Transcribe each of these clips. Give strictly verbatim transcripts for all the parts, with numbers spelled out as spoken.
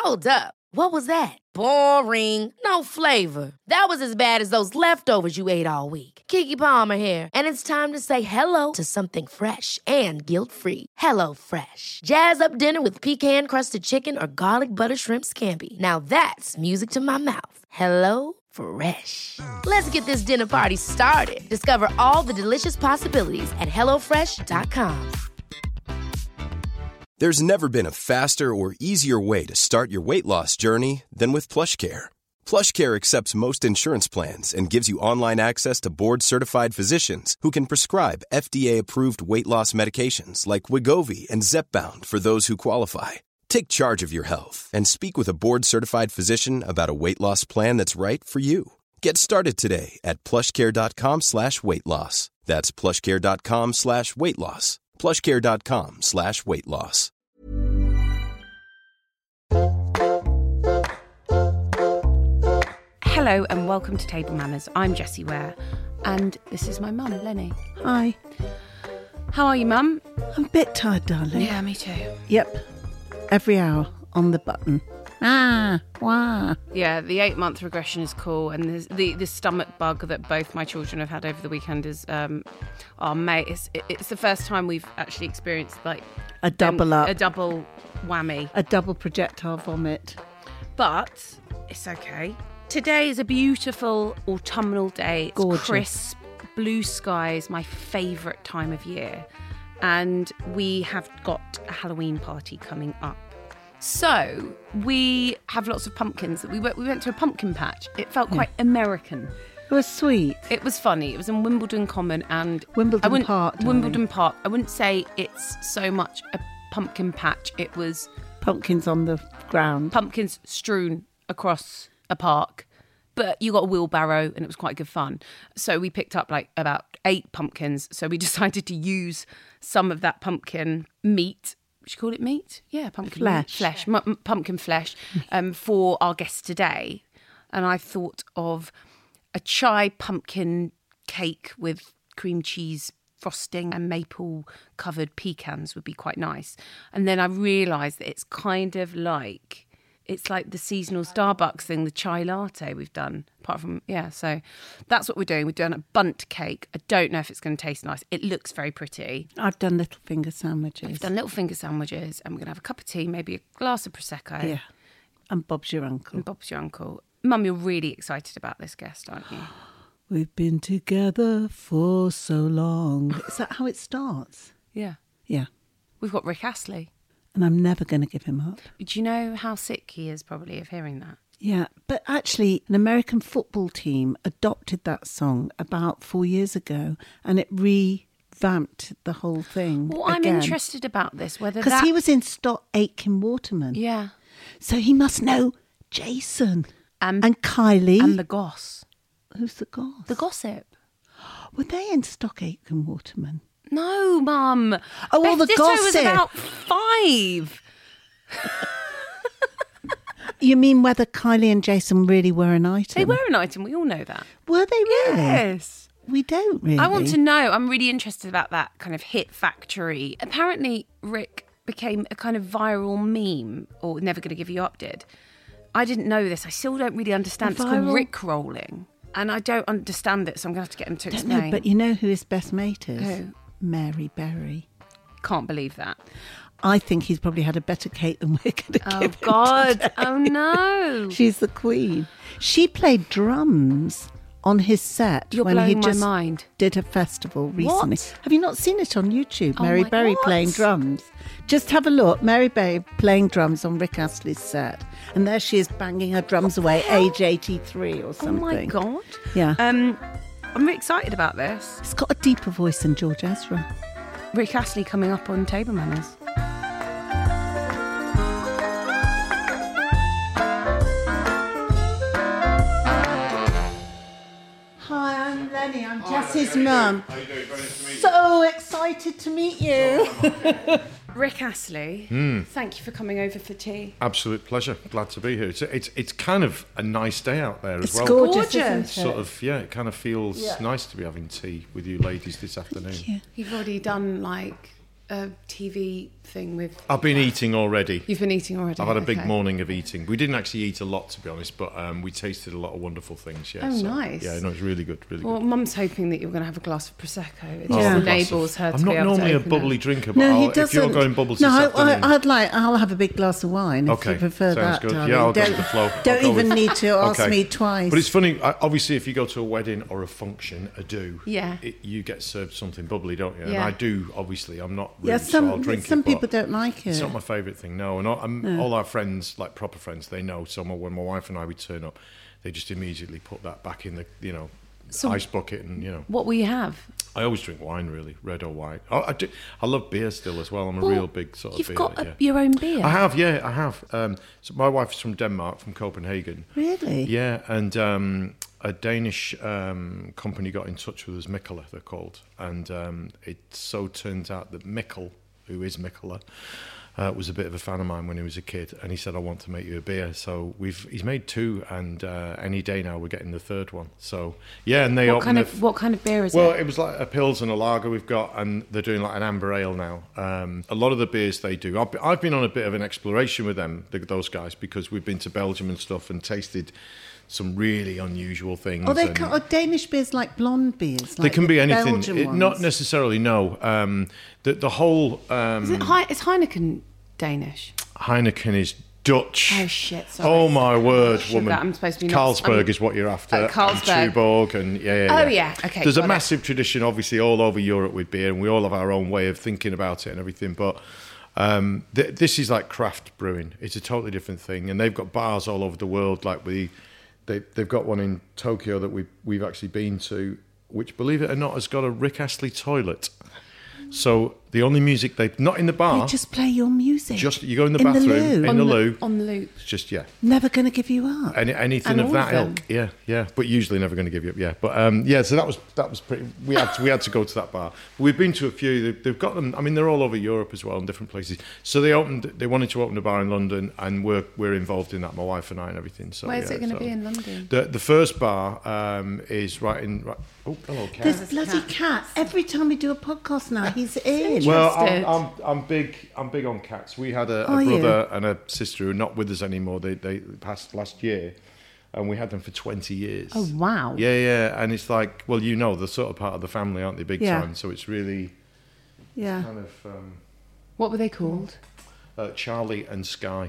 Hold up. What was that? Boring. No flavor. That was as bad as those leftovers you ate all week. Keke Palmer here, and it's time to say hello to something fresh and guilt-free. Hello Fresh. Jazz up dinner with pecan-crusted chicken or garlic butter shrimp scampi. Now that's music to my mouth. Hello Fresh. Let's get this dinner party started. Discover all the delicious possibilities at hello fresh dot com. There's never been a faster or easier way to start your weight loss journey than with PlushCare. PlushCare accepts most insurance plans and gives you online access to board-certified physicians who can prescribe F D A-approved weight loss medications like Wegovy and Zepbound for those who qualify. Take charge of your health and speak with a board-certified physician about a weight loss plan that's right for you. Get started today at plushcare.com slash weight loss. That's plushcare.com slash weight loss. plushcare.com slash weight loss. Hello and welcome to Table Manners. I'm Jessie Ware and this is my mum, Lenny. Hi. How are you, Mum? I'm a bit tired, darling. Yeah, me too. Yep. Every hour on the button. Ah, wah. Yeah, the eight-month regression is cool, and the, the the stomach bug that both my children have had over the weekend is, um, oh mate, it's it's the first time we've actually experienced like a double um, up, a double whammy, a double projectile vomit. But it's okay. Today is a beautiful autumnal day. It's gorgeous, crisp, blue skies, my favourite time of year, and we have got a Halloween party coming up. So we have lots of pumpkins. We went, we went to a pumpkin patch. It felt quite yeah. American. It was sweet. It was funny. It was in Wimbledon Common and Wimbledon Park. Wimbledon Park. I wouldn't say it's so much a pumpkin patch. It was pumpkins on the ground. Pumpkins strewn across a park. But you got a wheelbarrow and it was quite good fun. So we picked up like about eight pumpkins. So we decided to use some of that pumpkin meat. Should call it meat? Yeah, pumpkin flesh. Meat, flesh, m- pumpkin flesh um, for our guests today. And I thought of a chai pumpkin cake with cream cheese frosting and maple covered pecans would be quite nice. And then I realised that it's kind of like, it's like the seasonal Starbucks thing, the chai latte we've done. Apart from, yeah, so that's what we're doing. We're doing a bundt cake. I don't know if it's going to taste nice. It looks very pretty. I've done little finger sandwiches. I've done little finger sandwiches and we're going to have a cup of tea, maybe a glass of Prosecco. Yeah, and Bob's your uncle. And Bob's your uncle. Mum, you're really excited about this guest, aren't you? We've been together for so long. Is that how it starts? Yeah. Yeah. We've got Rick Astley. And I'm never going to give him up. Do you know how sick he is probably of hearing that? Yeah, but actually an American football team adopted that song about four years ago and it revamped the whole thing. Well, I'm again. interested about this, whether Because that... he was in Stock Aitken Waterman. Yeah. So he must know Jason and, and Kylie. And the Goss. Who's the Goss? The Gossip. Were they in Stock Aitken Waterman? No, Mum. Oh, well, Beth the Ditto Gossip was about five. You mean whether Kylie and Jason really were an item? They were an item. We all know that. Were they really? Yes. We don't really. I want to know. I'm really interested about that kind of hit factory. Apparently, Rick became a kind of viral meme, or Never Gonna Give You Up did. I didn't know this. I still don't really understand. It's called Rick rolling. And I don't understand it, so I'm going to have to get him to don't explain. know, but you know who his best mate is? Who? Mary Berry. Can't believe that. I think he's probably had a better cake than we're going to oh give him God. today. Oh, no. She's the queen. She played drums on his set You're when he blowing just my mind. did a festival recently. What? Have you not seen it on YouTube? Oh Mary my Berry God. playing drums. Just have a look. Mary Berry playing drums on Rick Astley's set. And there she is banging her drums away, age eighty-three or something. Oh my God. Yeah. Um, I'm really excited about this. It's got a deeper voice than George Ezra. Rick Astley coming up on Table Manners. Hi, I'm Lenny. I'm Jessie's mum. How are you doing? Very nice to meet you. So excited to meet you. Rick Astley, mm. thank you for coming over for tea. Absolute pleasure. Glad to be here. It's it's, it's kind of a nice day out there as it's well. Gorgeous, gorgeous. Isn't it? Sort of, yeah, it kind of feels yeah. nice to be having tea with you ladies this afternoon. You. You've already done like a T V thing with... I've been eating already. You've been eating already? I've had a big okay. morning of eating. We didn't actually eat a lot, to be honest, but um, we tasted a lot of wonderful things. Yeah, Oh, so, nice. Yeah, no, it's really good, really Well, good. Mum's hoping that you're going to have a glass of Prosecco. It Oh, just a glass enables of- her to I'm be not able normally to a open bubbly it. drinker, but No, he I'll, doesn't. if you're going bubbles no, this I, afternoon... I, I'd like. I'll have a big glass of wine if Okay, you prefer sounds that. good. Darling. Yeah, I'll go don't, with the flow. I'll Don't go even with- need to ask Okay. me twice. But it's funny, I- obviously, if you go to a wedding or a function, a do, Yeah. it, you get served something bubbly, don't you? And Yeah. I do, obviously. I'm not really, yeah, so I'll some drink some it, people but don't like it. It's not my favourite thing, no. And all, I'm, all our friends, like proper friends, they know. So my- when my wife and I would turn up, they just immediately put that back in the, you know, So- ice bucket, and you know. What will you have? I always drink wine, really, red or white. Oh, I do. I love beer still as well. I'm a Well, real big sort of You've beer. got a, yeah. your own beer. I have, yeah, I have. Um, so my wife's from Denmark, from Copenhagen. Really? Yeah, and um, a Danish um, company got in touch with us, Mikkeller, they're called, and um, it so turns out that Mikkel, who is Mikkeller, uh, was a bit of a fan of mine when he was a kid, and he said, "I want to make you a beer." So we've he's made two, and uh, any day now we're getting the third one. So yeah, and they What open kind it. of what kind of beer is Well, it? it was like a Pils and a lager we've got, and they're doing like an amber ale now. Um, a lot of the beers they do, I've, I've been on a bit of an exploration with them, the, those guys, because we've been to Belgium and stuff and tasted some really unusual things. Or they and ca- are Danish beers like blonde beers. they like can the be anything. Belgian It- not ones? necessarily, no. Um, the, the whole um, Is it Hei- is Heineken Danish? Heineken is Dutch. Oh shit! Sorry. Oh my word, Sugar, woman! I'm supposed to be not- Carlsberg I'm- is what you're after. Oh, Carlsberg. And Tuborg, and yeah, yeah, Oh, yeah. yeah, okay, There's a got it. massive tradition, obviously, all over Europe with beer, and we all have our own way of thinking about it and everything. But um, th- this is like craft brewing. It's a totally different thing, and they've got bars all over the world. Like we, they, they've got one in Tokyo that we we've actually been to, which, believe it or not, has got a Rick Astley toilet. So the only music they not in the bar. They just play your music. Just you go in the In the bathroom loo. in on the, the loo. on the loop. It's just yeah. Never going to give you up. Any, anything And of all that of them. ilk, yeah, yeah. But usually never going to give you up, yeah. But um, yeah, so that was that was pretty. We had to, we had to go to that bar. We've been to a few. They've, they've got them. I mean, they're all over Europe as well, in different places. So they opened. They wanted to open a bar in London, and we're we're involved in that. My wife and I and everything. So Where's yeah, it going to so- be in London? The the first bar um, is right in. Right, oh, hello, Kat. This bloody cat. Every time we do a podcast now, he's in. Well, I'm, Interested. I'm I'm big I'm big on cats. We had a, a Are you? brother and a sister who are not with us anymore. They they passed last year, and we had them for twenty years. Oh wow! Yeah, yeah, and it's like, well, you know, they're sort of part of the family, aren't they? Big Yeah. time. So it's really yeah. kind of um, What were they called? uh, Charlie and Sky.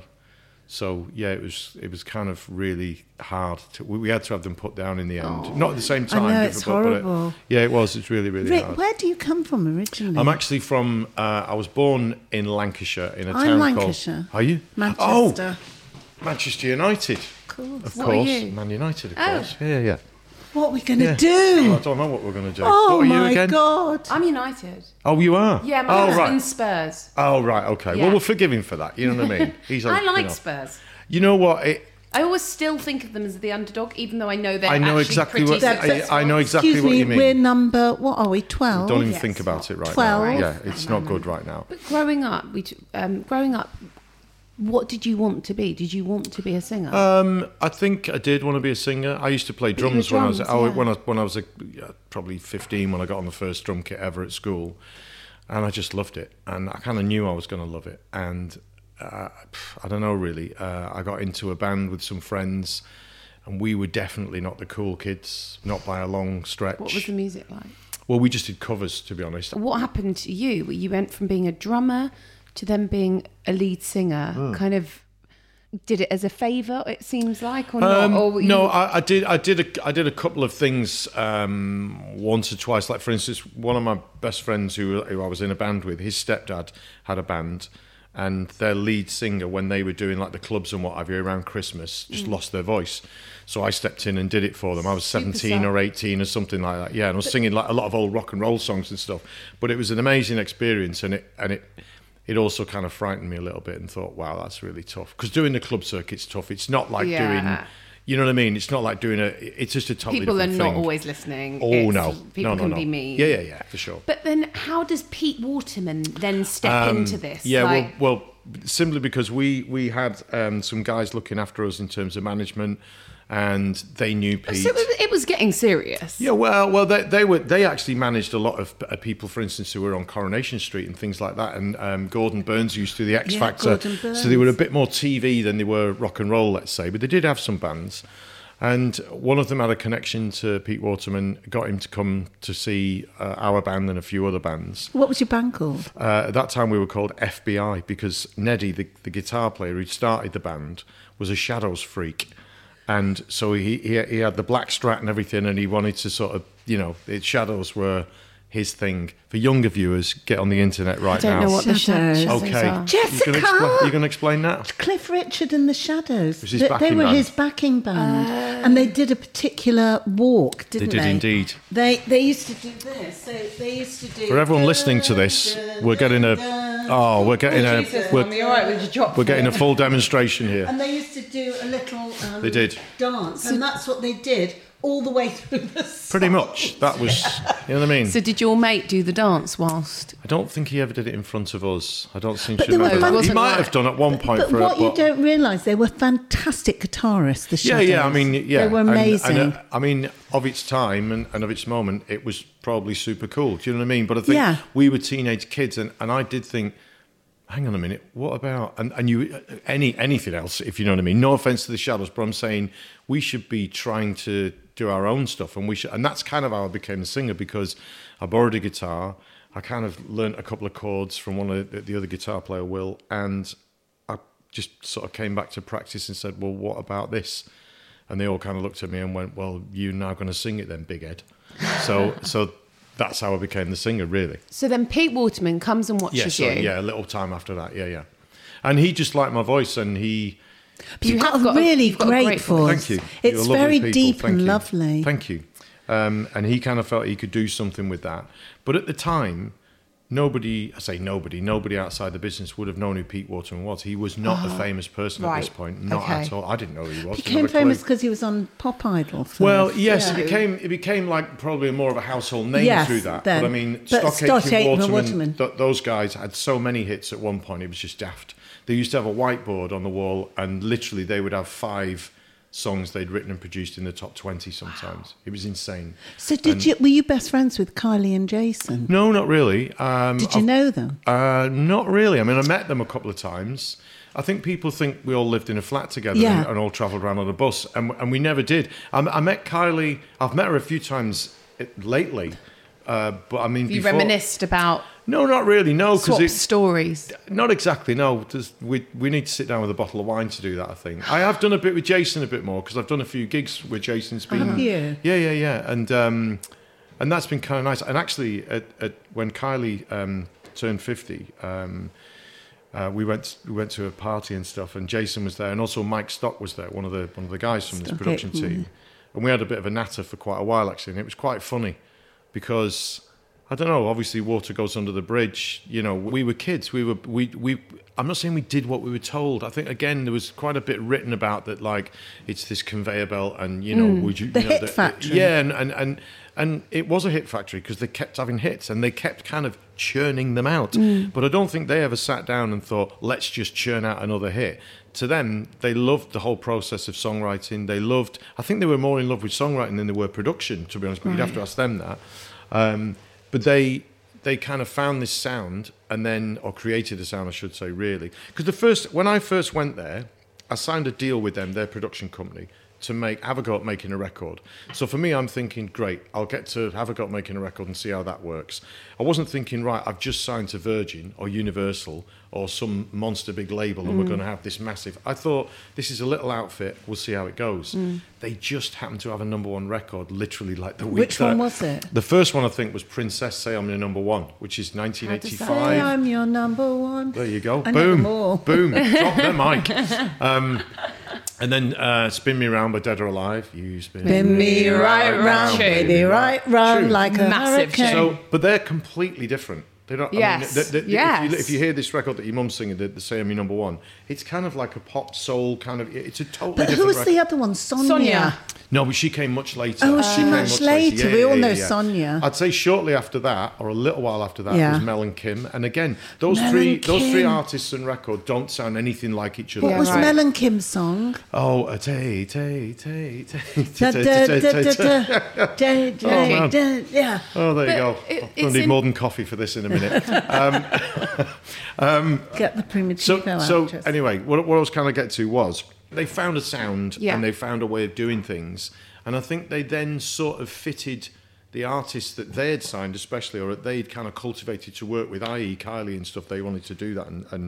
So yeah, it was it was kind of really hard. To, we we had to have them put down in the end. Not at the same time. know, it's difficult, but it- horrible. yeah, it was. It's really really Rick, hard. where do you come from originally? I'm actually from. Uh, I was born in Lancashire in a I'm town Lancashire. called. Are you? Manchester. Oh, Manchester United. Of course. Of What are course, you? Man United. Of Oh. course. Yeah, yeah. What are we going to yeah. do? I don't know what we're going to do. Oh what are you my again? God. I'm United. Oh, you are. Yeah, my oh, husband's right. Spurs. Oh, right. Okay. Yeah. Well, we'll forgive him for that. You know what I mean? He's. a- I you like know. Spurs. You know what? It, I always still think of them as the underdog, even though I know they're I know actually exactly pretty what. I, successful. I know exactly Excuse what me, you mean. we're number, what are we, twelve? Don't even Yes. think about it right Twelve. now. Yeah, it's not good right now. But growing up, we t- um, growing up, what did you want to be? Did you want to be a singer? Um, I think I did want to be a singer. I used to play you were drums when I was drums, oh, yeah. when I when I was a, yeah, probably fifteen when I got on the first drum kit ever at school, and I just loved it. And I kind of knew I was going to love it. And uh, I don't know really. Uh, I got into a band with some friends, and we were definitely not the cool kids, not by a long stretch. what was the music like? Well, we just did covers, to be honest. What happened to you? You went from being a drummer to then being a lead singer. Hmm. Kind of did it as a favour, it seems like, or not? Um, Or were you- no, I, I did. I did. A, I did a couple of things um, once or twice. Like for instance, one of my best friends who, who I was in a band with, his stepdad had a band, and their lead singer, when they were doing like the clubs and what have you around Christmas, just lost their voice. So I stepped in and did it for them. I was seventeen Super or eighteen or something like that. Yeah, and I was singing like a lot of old rock and roll songs and stuff. But it was an amazing experience, and it and it. It also kind of frightened me a little bit and thought, wow, that's really tough. Because doing the club circuit's tough. It's not like Yeah. doing, you know what I mean? It's not like doing a, it's just a totally people are different not thing. always listening. Oh, It's- no. People no, no, can no. be mean. Yeah, yeah, yeah, for sure. But then how does Pete Waterman then step Um, into this? Yeah, Like, well, well, simply because we, we had um, some guys looking after us in terms of management. and they knew Pete. So it was, it was getting serious. Yeah, well, well, they, they were they actually managed a lot of uh, people, for instance, who were on Coronation Street and things like that. And um, Gordon Burns used to do the X Yeah, Factor, Gordon Burns. so they were a bit more T V than they were rock and roll, let's say. But they did have some bands, and one of them had a connection to Pete Waterman, got him to come to see uh, our band and a few other bands. What was your band called? Uh, at that time, we were called F B I because Neddy, the, the guitar player who started the band, was a Shadows freak. And so he, he he had the black Strat and everything, and he wanted to sort of, you know, the Shadows were his thing. For younger viewers, get on the internet right I don't now. know what the Shadows. Shadows Okay. are. Jessica! You're going to explain, explain that? Cliff Richard and the Shadows. was his They- backing they were band. his backing band, and they did a particular walk, didn't They they? did indeed. They they used to do this. So they used to do. For everyone listening to this, we're getting a oh, we're getting a we're, all right with your chop? we're getting a full demonstration here. And they used to do a little um, They did. dance, and that's what they did all the way through the song. Pretty much. That was, you know what I mean? So did your mate do the dance whilst? I don't think he ever did it in front of us. I don't seem But to they were remember that. He wasn't might like- have done at one point But for what it. you but- don't realise, they were fantastic guitarists. The Yeah, Shadows. yeah. I mean, yeah. they were And- amazing. And, uh, I mean, of its time and, and of its moment, it was probably super cool. Do you know what I mean? But I think Yeah. we were teenage kids, and, and I did think, hang on a minute, what about and, and you any anything else? If you know what I mean. No offense to the Shadows, but I'm saying we should be trying to do our own stuff, and we should. And that's kind of how I became a singer, because I borrowed a guitar. I kind of learnt a couple of chords from one of the, the other guitar player, Will, and I just sort of came back to practice and said, well, what about this? And they all kind of looked at me and went, well, you're now going to sing it then, Big Ed. So so that's how I became the singer, really. So then Pete Waterman comes and Yeah, watches so, you. yeah, a little time after that, yeah, yeah. And he just liked my voice, and he... But you've You got have a got a- really you've got a great, great voice. Thank you. It's You're lovely very people. deep Thank and you. lovely. Thank you. Um, and he kind of felt he could do something with that. But at the time, nobody, I say nobody, nobody outside the business would have known who Pete Waterman was. He was not a famous person at this right. point. Not Okay. at all. I didn't know who he was. He Didn't became have a clue. famous because he was on Pop Idol. First. Well, yes, Yeah. it became it became like probably more of a household name Yes, through that. then. But I mean, But Stock Stock Aitken, Aitken, Waterman, Waterman. th- those guys had so many hits at one point. It was just daft. They used to have a whiteboard on the wall, and literally they would have five songs they'd written and produced in the top twenty. Sometimes it was insane. So did And- you? Were you best friends with Kylie and Jason? No, not really. Um, Did you I've- know them? Uh, not really. I mean, I met them a couple of times. I think people think we all lived in a flat together Yeah. and, and all travelled around on a bus, and, and we never did. I, I met Kylie. I've met her a few times uh, lately, uh, but I mean, You before, reminisced about No, not really. No, swap because stories. not exactly. No, There's, we we need to sit down with a bottle of wine to do that. I think I have done a bit with Jason, a bit more, because I've done a few gigs with Jason's been. Have you? Yeah, yeah, yeah, and um, and that's been kind of nice. And actually, at, at, when Kylie um, turned fifty, um, uh, we went we went to a party and stuff, and Jason was there, and also Mike Stock was there, one of the one of the guys from this Stock production Aitken. team, and we had a bit of a natter for quite a while actually, and it was quite funny because. I don't know. Obviously, water goes under the bridge. You know, we were kids. We were we we. I'm not saying we did what we were told. I think again there was quite a bit written about that. Like it's this conveyor belt, and you know, would you The you know, hit factory. Yeah, and and and, and it was a hit factory because they kept having hits and they kept kind of churning them out. But I don't think they ever sat down and thought, let's just churn out another hit. To them, they loved the whole process of songwriting. They loved. I think they were more in love with songwriting than they were production. To be honest, but you'd have to ask them that. Um, But they they kind of found this sound and then, or created a sound, I should say, really. Because the first, when I first went there, I signed a deal with them, their production company, to make have a go at making a record. So for me, I'm thinking, great, I'll get to have a go at making a record and see how that works. I wasn't thinking, right, I've just signed to Virgin or Universal or some monster big label and we're going to have this massive. I thought, this is a little outfit, we'll see how it goes. They just happened to have a number one record, literally like the week Which one that- was it? The first one, I think, was Princess Say I'm Your Number One, which is nineteen Say eighty-five. I'm your number one. There you go. I know Boom. them all. Boom. Drop the mic. Um, and then uh, Spin Me Round by Dead or Alive. You spin, Spin me right round, True. baby, right round True. like a Massive hurricane. So, but they're completely different. They don't. I Yes. mean, they, they, Yes. If you, if you hear this record that your mum's singing, the, the Say I'm Your Number One, it's kind of like a pop soul kind of. It's a totally But different who was record. the other one? Sonia. Sonia. No, but she came much later. Oh, was she came much later? We all know Sonia. I'd say shortly after that, or a little while after that, Yeah. was Mel and Kim. And again, those Mel three, and those three Kim. artists and record don't sound anything like each other. What was right. Mel and Kim's song? Oh, a tay tay tay tay. Da, da, da, da, da, da, da, man. da, yeah. Oh, there you But go. it- I'm it's gonna need in- more than coffee for this in a minute. Get the Primitivo So, out. so just- anyway, what, what I was kind of get to was they found a sound Yeah. and they found a way of doing things, and I think they then sort of fitted the artists that they had signed, especially, or that they'd kind of cultivated to work with, that is. Kylie and stuff. They wanted to do that, and and,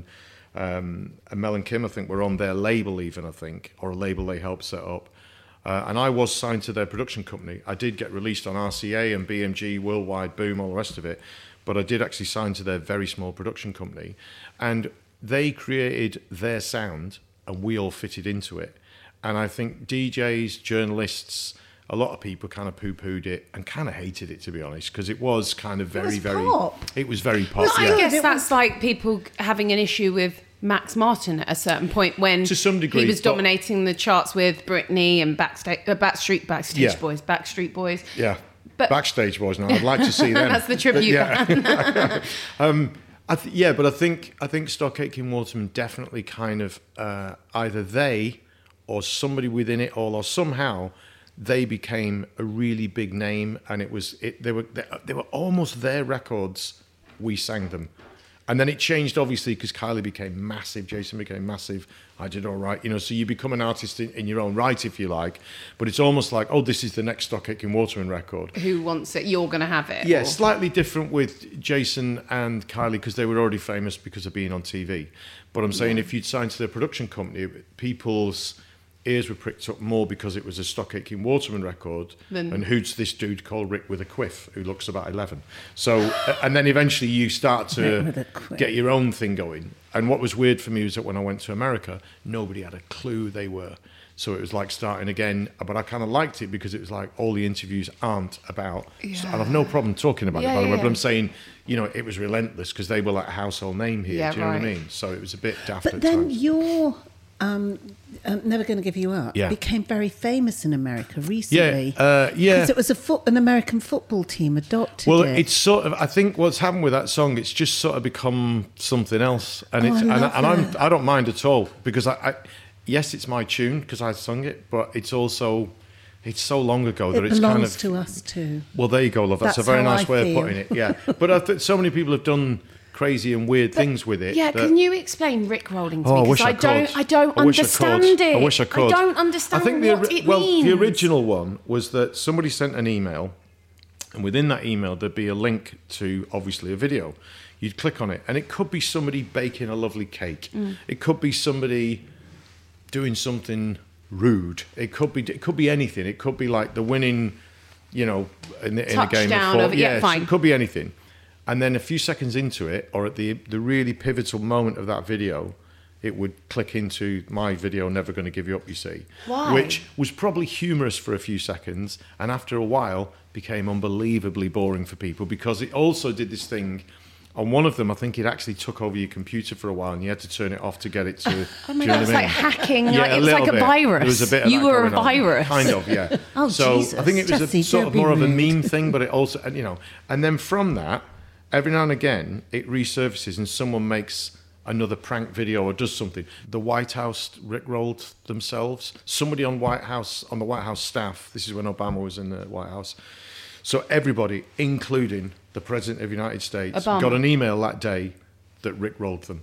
um, and Mel and Kim, I think, were on their label even, I think, or a label they helped set up. Uh, and I was signed to their production company. I did get released on R C A and B M G, Worldwide, Boom, all the rest of it. But I did actually sign to their very small production company. And they created their sound and we all fitted into it. And I think D Js, journalists, a lot of people kind of poo-pooed it and kind of hated it, to be honest, because it was kind of very, was very... pop. It was very pop, I yeah. guess It that's like people having an issue with Max Martin at a certain point when To some degree, he was but- dominating the charts with Britney and Backstage, uh, Backstreet, Backstage Yeah. Boys, Backstreet Boys. Yeah. But- Backstage Boys now. I'd like to see them. That's the tribute But yeah. um, I th- yeah, but I think I think Stock Aitken Waterman definitely kind of uh, either they or somebody within it all, or somehow they became a really big name, and it was it. They were they, they were almost their records. We sang them. And then it changed, obviously, because Kylie became massive, Jason became massive, I did all right, you know, so you become an artist in, in your own right, if you like, but it's almost like, oh, this is the next Stock Aitken Waterman record. Who wants it? You're going to have it. Yeah, or- slightly different with Jason and Kylie because they were already famous because of being on T V. But I'm saying if you'd signed to their production company, people's ears were pricked up more because it was a Stock Aitken Waterman record. Then- and who's this dude called Rick with a quiff who looks about eleven? So, and then eventually you start Rick with a to quiff. get your own thing going. And what was weird for me was that when I went to America, nobody had a clue they were. So it was like starting again, but I kind of liked it because it was like all the interviews aren't about, so, and I've no problem talking about Yeah, it, by the yeah, way, but yeah. I'm saying, you know, it was relentless because they were like a household name here. Yeah, do you know what I right. mean? So it was a bit daft But at then times. your um, um, Never Gonna Give You Up Yeah. became very famous in America recently. Yeah, uh, yeah. Because it was a foot, an American football team adopted Well, it. it's sort of. I think what's happened with that song, it's just sort of become something else, and Oh, it's I and, love and I'm it. I don't mind at all because I, I yes, it's my tune because I sung it, but it's also it's so long ago that it it's belongs kind of to us too. well, there you go, love. That's, That's a very how nice I way feel. of putting it. Yeah, but I think so many people have done crazy and weird things with it. Yeah, that- can you explain Rick Rolling to Oh, me? I 'Cause wish I, don't, could. I don't I wish I understand could. it. I wish I could. I don't understand I think the, what ori- it well, means. the original one was that somebody sent an email, and within that email there'd be a link to obviously a video. You'd click on it, and it could be somebody baking a lovely cake. Mm. It could be somebody doing something rude. It could be it could be anything. It could be like the winning, you know, in, the, in a game of Touchdown football. of- yeah, fine. It could be anything. And then a few seconds into it, or at the the really pivotal moment of that video, it would click into my video, Never Gonna Give You Up, you see. Why? Which was probably humorous for a few seconds, and after a while became unbelievably boring for people because it also did this thing. On one of them, I think it actually took over your computer for a while, and you had to turn it off to get it to. Oh do my you know God, what it's I like mean? hacking. Yeah, like, a it was little like a bit. virus. There was a bit of you that were a going on. virus. Kind of, yeah. Oh, so Jesus. I think it was Jessie, a sort don't of be more of a rude. meme thing, but it also, and, you know, and then from that, every now and again, it resurfaces and someone makes another prank video or does something. The White House rickrolled themselves. Somebody on White House, on the White House staff, this is when Obama was in the White House. So everybody, including the President of the United States, Obama. got an email that day that rickrolled them.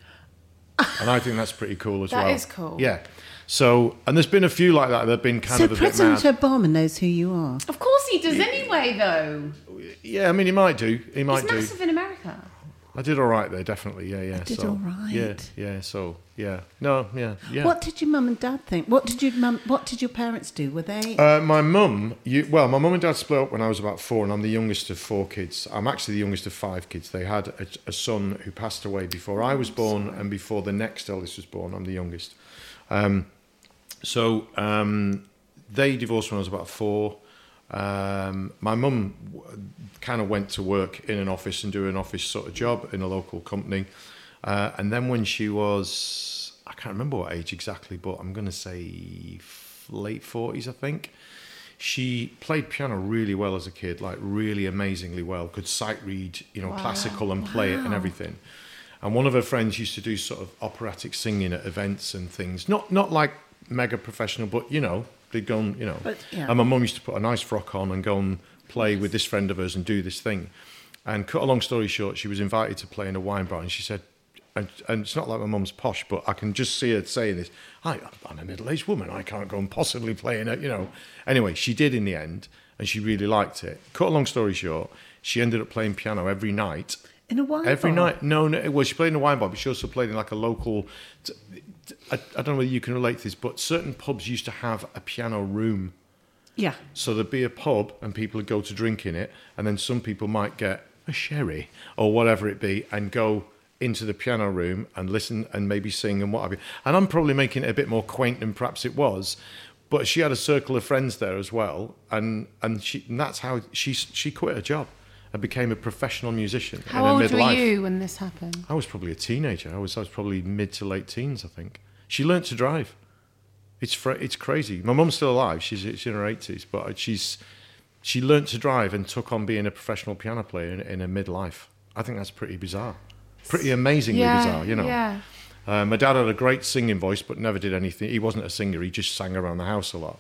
And I think that's pretty cool as That well. is cool. Yeah. So, and there's been a few like that that have been kind So of a bit President mad. Obama knows who you are. Of course he does anyway, though. Yeah, I mean, he might do. He might He's do. massive in America. I did all right there, definitely. Yeah, yeah. did so, all right. Yeah, yeah. So, yeah. No, yeah, yeah. What did your mum and dad think? What did your mum? What did your parents do? Were they? Uh, my mum, you, well, my mum and dad split up when I was about four, and I'm the youngest of four kids. I'm actually the youngest of five kids. They had a, a son who passed away before I was born, and before the next eldest was born. I'm the youngest. Um, so um, they divorced when I was about four. Um, my mum kind of went to work in an office and do an office sort of job in a local company. Uh, and then when she was, I can't remember what age exactly, but I'm going to say late forties, I think. She played piano really well as a kid, like really amazingly well. Could sight read, you know, wow. classical and play wow. it and everything. And one of her friends used to do sort of operatic singing at events and things. Not not like mega professional, but, you know, they'd go and, you know. But, yeah. And my mum used to put a nice frock on and go and play with this friend of hers and do this thing. And cut a long story short, she was invited to play in a wine bar, and she said, and, and it's not like my mum's posh, but I can just see her saying this, I, I'm a middle-aged woman, I can't go and possibly play in it, you know. Anyway, she did in the end, and she really liked it. Cut a long story short, she ended up playing piano every night. In a wine every bar? Every night. No, no, well, she played in a wine bar, but she also played in like a local, I, I don't know whether you can relate to this, but certain pubs used to have a piano room. Yeah. So there'd be a pub, and people would go to drink in it, and then some people might get a sherry or whatever it be and go into the piano room and listen and maybe sing and what have you. And I'm probably making it a bit more quaint than perhaps it was, but she had a circle of friends there as well, and and she and that's how she she quit her job and became a professional musician. How in her old midlife. were you when this happened? I was probably a teenager. I was I was probably mid to late teens, I think. She learnt to drive. It's fr- it's crazy. My mum's still alive. She's she's in her eighties, but she's she learnt to drive and took on being a professional piano player in, in her midlife. I think that's pretty bizarre. Pretty amazingly yeah, bizarre, you know. Yeah. Uh, my dad had a great singing voice, but never did anything. He wasn't a singer. He just sang around the house a lot.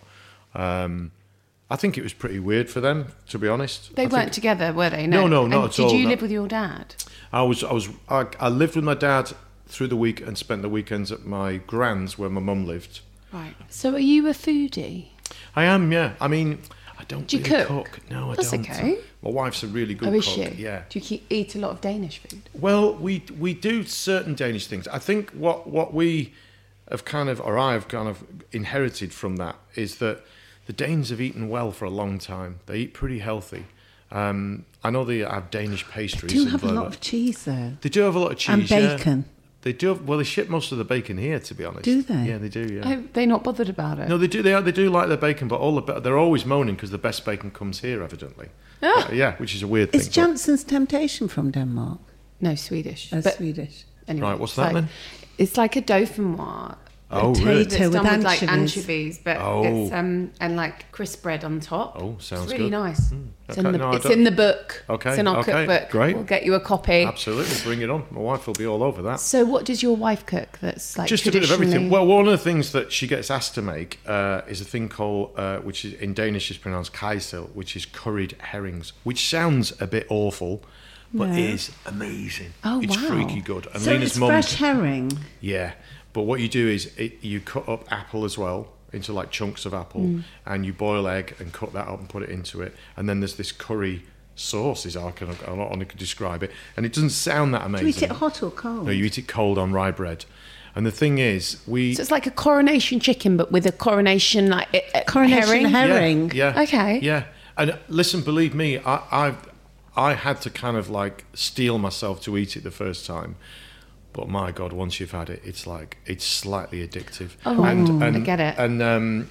Um, I think it was pretty weird for them, to be honest. They I weren't think... together, were they? No, no, and not at did all. Did you no. live with your dad? I was, I was, I, I lived with my dad through the week and spent the weekends at my grand's where my mum lived. Right. So, are you a foodie? I am, yeah. I mean, I don't Do you really cook? cook. No, I That's don't. okay. My wife's a really good Oh, is cook. she? Yeah. Do you keep, eat a lot of Danish food? Well, we we do certain Danish things. I think what what we have kind of, or I have kind of inherited from that is that the Danes have eaten well for a long time. They eat pretty healthy. Um, I know they have Danish pastries. They do and have a blah, lot blah. of cheese though. They do have a lot of cheese and bacon. Yeah. They do. Have, well, they ship most of the bacon here, to be honest. Do they? Yeah, they do. Yeah. Are they not bothered about it? No, they do. They are, they do like their bacon, but all the they're always moaning because the best bacon comes here, evidently. Oh. Uh, yeah, which is a weird thing. Is Jansen's Temptation from Denmark? No, Swedish. Oh, but Swedish. Anyway, Right, what's it's that like, then? It's like a dauphinoise. Oh, Potato really? It's with done with like anchovies. anchovies, but Oh. it's um and like crisp bread on top. Oh, sounds it's really good. nice. Mm, It's, okay, in the, no, I it's don't- in the book. Okay, It's in our okay, cookbook. great. We'll get you a copy. Absolutely, bring it on. My wife will be all over that. So, what does your wife cook? That's like Just a bit of traditionally- everything. Well, one of the things that she gets asked to make uh, is a thing called, uh, which is in Danish is pronounced kajsil, which is curried herrings, which sounds a bit awful, but No. is amazing. Oh, it's wow. freaky good. And So Lena's it's mum, fresh herring. yeah. But what you do is it, you cut up apple as well into like chunks of apple, Mm. and you boil egg and cut that up and put it into it, and then there's this curry sauce. Is how I can I don't know how to describe it, and it doesn't sound that Do amazing. you eat it hot or cold? No, you eat it cold on rye bread. And the thing is, we So it's like a coronation chicken, but with a coronation like uh, Coronation herring. herring. Yeah, yeah. Okay. Yeah. And listen, believe me, I, I, I had to kind of like steel myself to eat it the first time. But my God, once you've had it, it's like, it's slightly addictive. Oh, and, and, I get it. And um,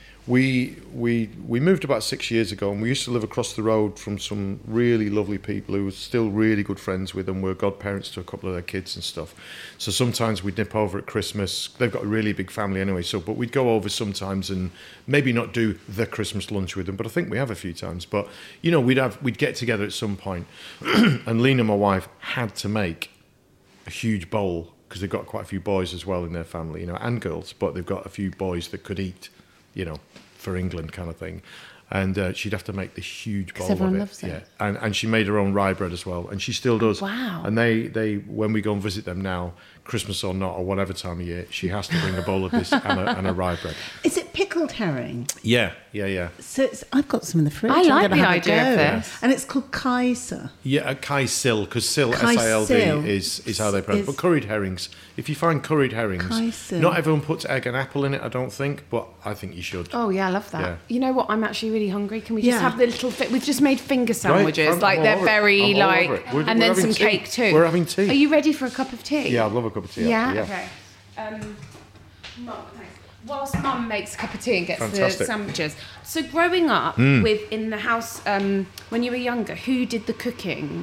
we, we, we moved about six years ago, and we used to live across the road from some really lovely people who were still really good friends with them. We're godparents to a couple of their kids and stuff. So sometimes we'd nip over at Christmas. They've got a really big family anyway, so but we'd go over sometimes and maybe not do the Christmas lunch with them, but I think we have a few times. But you know, we'd have we'd get together at some point, and Lena, my wife, had to make a huge bowl because they've got quite a few boys as well in their family, you know, and girls, but they've got a few boys that could eat, you know, for England kind of thing. And uh, she'd have to make this huge bowl of everyone it. loves it. Yeah, and and she made her own rye bread as well, and she still does. Wow. And they they when we go and visit them now, Christmas or not or whatever time of year, she has to bring a bowl of this and a, and a rye bread. Is it pickled herring? Yeah, yeah, yeah. So it's, I've got some in the fridge. I I'm like gonna the have a idea of go. this. And it's called Kaiser. Yeah, a kaisil, because sil, S I L D, Kaisil is, is how they pronounce it. is- But curried herrings, if you find curried herrings, Kaisil. not everyone puts egg and apple in it, I don't think, but I think you should. Oh yeah, I love that. Yeah. You know what? I'm actually really hungry. Can we just Yeah. have the little? Fi- we've just made finger sandwiches. I'm like all they're over it. very I'm all like, over it. We're- and we're then some having tea. cake too. We're having tea. Are you ready for a cup of tea? Yeah, I'd love a cup of tea. Yeah. actually, Okay. Um, Mum, thanks. Whilst Mum makes a cup of tea and gets Fantastic. the sandwiches. So growing up with in the house um, when you were younger, who did the cooking?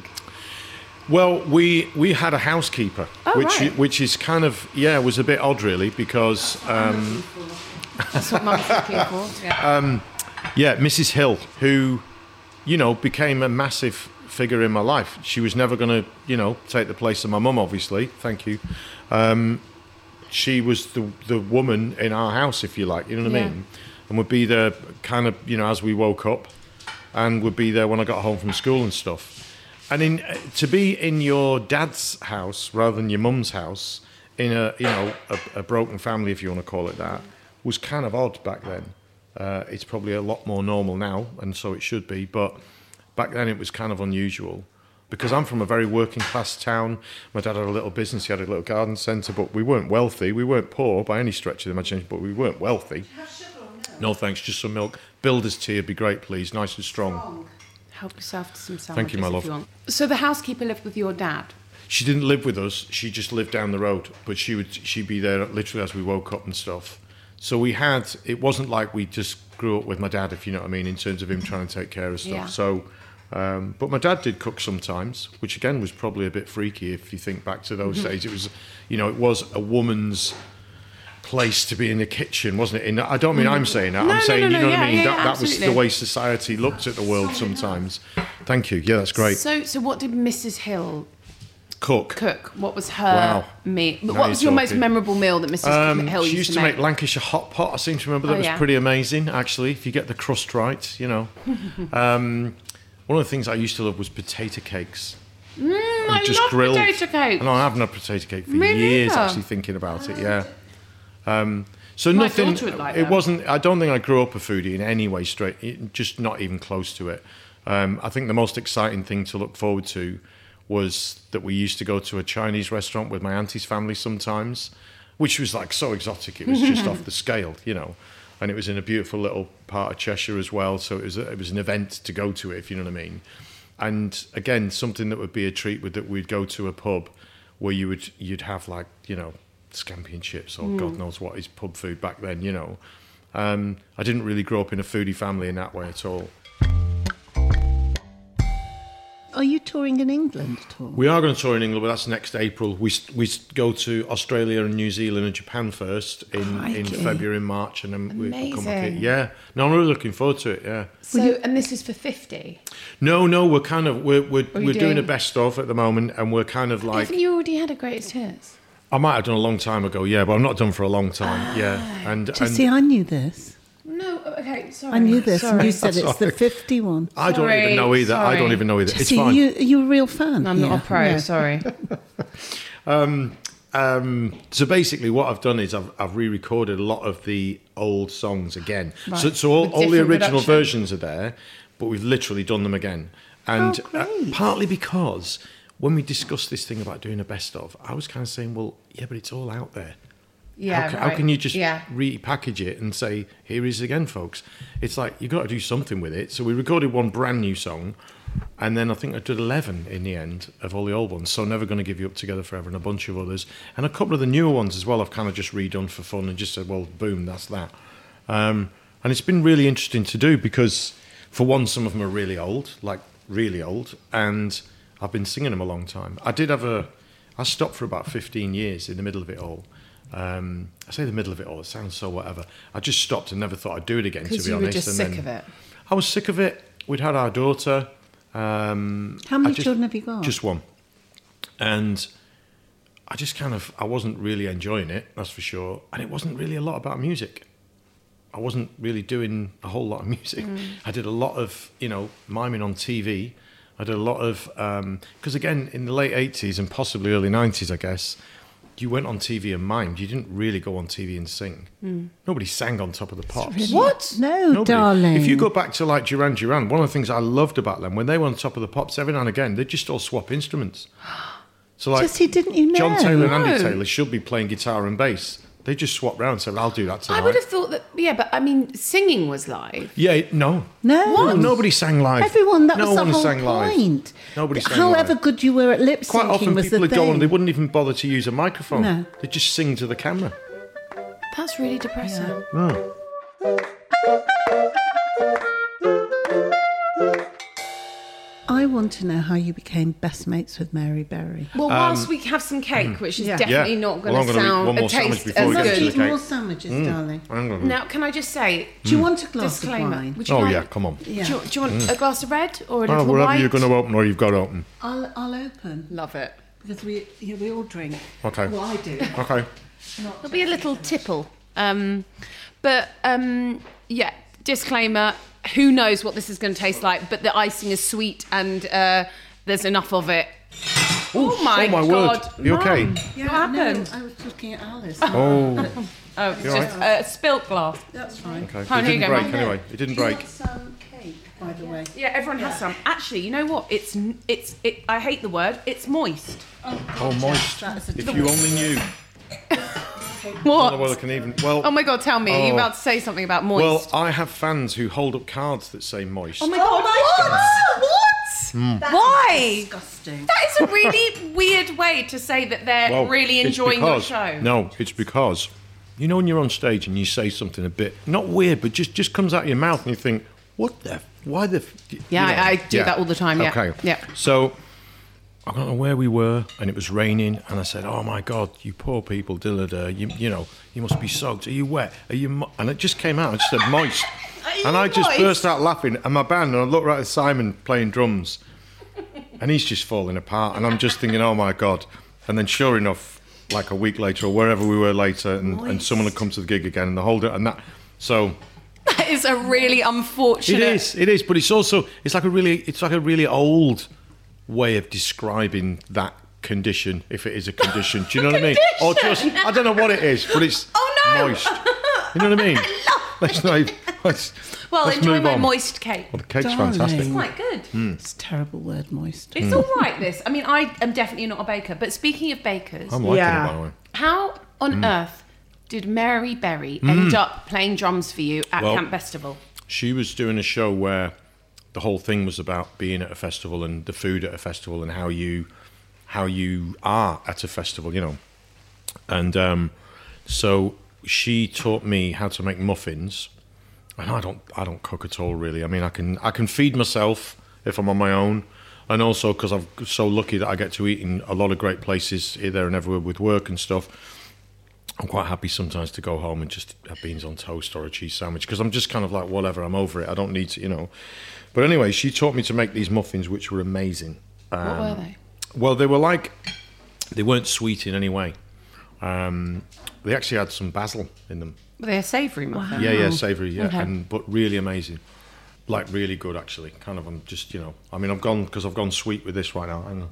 Well, we we had a housekeeper, Oh, which right. which is kind of yeah was a bit odd really because um, That's what Mum's looking for. Yeah. Um, yeah, Missus Hill, who, you know, became a massive figure in my life. She was never going to, you know, take the place of my mum, obviously. Thank you. Um, she was the the woman in our house, if you like, you know what yeah. I mean? And would be there kind of, you know, as we woke up, and would be there when I got home from school and stuff. And in to be in your dad's house rather than your mum's house, in a, you know, a, a broken family, if you want to call it that, was kind of odd back then. Uh, it's probably a lot more normal now, and so it should be, but back then it was kind of unusual. Because I'm from a very working class town. My dad had a little business, he had a little garden centre, but we weren't wealthy. We weren't poor by any stretch of the imagination, but we weren't wealthy. No thanks, just some milk. Builder's tea would be great, please, nice and strong. strong. Help yourself to some sandwiches. Thank you, my love. If you want. So the housekeeper lived with your dad? She didn't live with us, she just lived down the road, but she would she'd be there literally as we woke up and stuff. So we had, it wasn't like we just grew up with my dad, if you know what I mean, in terms of him trying to take care of stuff. Yeah. So, um, but my dad did cook sometimes, which again was probably a bit freaky if you think back to those days. It was, you know, it was a woman's place to be in the kitchen, wasn't it? In, I don't mean I'm saying that. No, I'm saying, no, no, you know no, what I yeah, mean? yeah, that, that was absolutely. the way society looked at the world sometimes. Thank you. Yeah, that's great. So, so what did Missus Hill cook? Cook. What was her Wow. meal? Now What was you're your most talking. memorable meal that Missus Um, Hill she used, used to make Lancashire hot pot. I seem to remember that Oh, was yeah. pretty amazing, actually, if you get the crust right, you know. um, one of the things I used to love was potato cakes. Mm, I just love grilled. potato cakes. And I haven't had potato cake for Me years, neither. actually, thinking about it, yeah. Um, so My nothing, daughter would like it them. wasn't, I don't think I grew up a foodie in any way straight, it- just not even close to it. Um, I think the most exciting thing to look forward to was that we used to go to a Chinese restaurant with my auntie's family sometimes, which was like so exotic, it was just off the scale, you know. And it was in a beautiful little part of Cheshire as well, so it was, a, it was an event to go to it, if you know what I mean. And again, something that would be a treat would that we'd go to a pub where you would you'd have like, you know, scampi and chips or God knows what is pub food back then, you know. Um, I didn't really grow up in a foodie family in that way at all. Are you touring in England at all? We are going to tour in England, but that's next April. We we go to Australia and New Zealand and Japan first in, in Crikey. February and March, and then we come back here. Amazing. Yeah, no, I'm really looking forward to it. Yeah. So, and this is for fifty. No, no, we're kind of we're we're, are you we're doing doing? a best of at the moment, and we're kind of like. Haven't you already had a greatest hits? I might have done a long time ago, yeah, but I'm not done for a long time. Yeah, and Jesse, and I knew this. No, okay, sorry. I knew this, and Sorry. you said it's the Sorry. fifty one. I don't Sorry, even know either. I don't sorry. even know either. It's Jesse, fine. you, you're a real fan. I'm not here. a pro, Yeah. sorry. Um, um, so basically, what I've done is I've, I've re-recorded a lot of the old songs again. Right. So, so all, With all the different original production. versions are there, but we've literally done them again. And Oh, uh, great. partly because when we discussed this thing about doing a best of, I was kind of saying, well, yeah, but it's all out there. Yeah, how, ca- right. how can you just Yeah. repackage it and say, here it is again, folks? It's like, you've got to do something with it. So we recorded one brand new song, and then I think I did eleven in the end of all the old ones. So Never Gonna Give You Up Together Forever and a bunch of others. And a couple of the newer ones as well I've kind of just redone for fun and just said, well, boom, that's that. Um, and it's been really interesting to do because, for one, some of them are really old, like really old, and I've been singing them a long time. I did have a... I stopped for about fifteen years in the middle of it all. Um, I say the middle of it all, it sounds so whatever. I just stopped and never thought I'd do it again, to be Because you were honest. just and sick then of it. I was sick of it. We'd had our daughter. Um, How many I just- children have you got? Just one. And I just kind of, I wasn't really enjoying it, that's for sure. And it wasn't really a lot about music. I wasn't really doing a whole lot of music. Mm. I did a lot of, you know, miming on T V. I did a lot of, because again, in the late eighties and possibly early nineties, I guess, you went on T V and mimed. You didn't really go on T V and sing. Mm. Nobody sang on Top of the Pops. What? No, Nobody. darling. If you go back to like Duran Duran, one of the things I loved about them, when they were on Top of the Pops, every now and again, they'd just all swap instruments. So like, Jesse, didn't you know? John Taylor and Andy No. Taylor should be playing guitar and bass. They just swap round and said, I'll do that tonight. I would have thought that, yeah, but I mean, singing was live. Yeah, no. No. No, nobody sang live. Everyone, that no was the one whole sang live. point. Nobody sang However live. good you were at lip Quite syncing often was people the would thing. go on, they wouldn't even bother to use a microphone. No. They'd just sing to the camera. That's really depressing. Oh. I want to know how you became best mates with Mary Berry. Well, whilst we have some cake, which is Yeah. definitely Yeah. not going Well, I'm to gonna eat sound one a more sandwich taste before as we get Let's to the good. eat cake. more sandwiches, darling. Hang on. Now, can I just say, Do you want a glass disclaimer? of wine? Would you Oh, like, yeah, come on. Yeah. Do, you, do you want a glass of red or a Oh, little whatever white? you're going to open or you've got to open. I'll, I'll open. Love it. Because we, yeah, we all drink. Okay. Well, I do. Okay. There'll be a little tipple. Um, but um, yeah, disclaimer. Who knows what this is going to taste like? But the icing is sweet and uh, there's enough of it. Oh my, oh my God! word. You okay? Mum, Yeah, what happened? No, I was looking at Alice. Oh, Oh, it's You just a spilt glass. That's fine. okay. Oh, It here you didn't go, break Mum. anyway. It didn't Do you break. want some cake, by the way? Yeah, everyone has some. Actually, you know what? It's n- it's it. I hate the word. It's moist. Oh, moist. That is a If you only knew. I don't know What? whether I can even. Well, Oh my God! Tell me, are you Oh. about to say something about well, moist? I have fans who hold up cards that say moist. oh my God! what? What? Why? disgusting. That is a really weird way to say that they're Well, really it's enjoying because, your show. No, it's because you know when you're on stage and you say something a bit not weird, but just just comes out of your mouth and you think, what the? f- Why the? f-" You Yeah, know? I- I do that all the time, yeah. Okay. Yeah. So I don't know where we were, and it was raining, and I said, "Oh my God, you poor people, da-da-da, you you know, you must be soaked. Are you wet? Are you?" Mo-? And it just came out. I just said moist, and I just moist? burst out laughing. And my band, and I looked right at Simon playing drums. And he's just falling apart, and I'm just thinking, oh my God. And then sure enough, like a week later or wherever we were later, and, and someone had come to the gig again and they hold it and that. So That is a really it unfortunate. is, it is, but it's also it's like a really it's like a really old way of describing that condition, if it is a condition. Do you know what I mean? Or just I don't know what it is, but it's Oh, no! moist. You know what I mean? Let's not even, let's, Well, let's enjoy move my on. moist cake. Well, the cake's Darling. fantastic. It's quite good. It's a terrible word, moist. It's all right. This. I mean, I am definitely not a baker. But speaking of bakers, I'm liking Yeah. it, by the way. how on Mm. earth did Mary Berry end up playing drums for you at Well- Camp Festival? She was doing a show where the whole thing was about being at a festival and the food at a festival and how you how you are at a festival, you know. And um, so she taught me how to make muffins. And I don't I don't cook at all, really. I mean, I can I can feed myself if I'm on my own, and also because I'm so lucky that I get to eat in a lot of great places here, there, and everywhere with work and stuff. I'm quite happy sometimes to go home and just have beans on toast or a cheese sandwich because I'm just kind of like, whatever, I'm over it. I don't need to, you know. But anyway, she taught me to make these muffins, which were amazing. Um, What were they? Well, they were like, they weren't sweet in any way. Um, they actually had some basil in them. Were they a savoury muffin? Yeah, yeah, savoury, yeah, Okay. and but really amazing. Like really good, actually. Kind of, I'm just, you know, I mean, I've gone, because I've gone sweet with this right now. Hang on.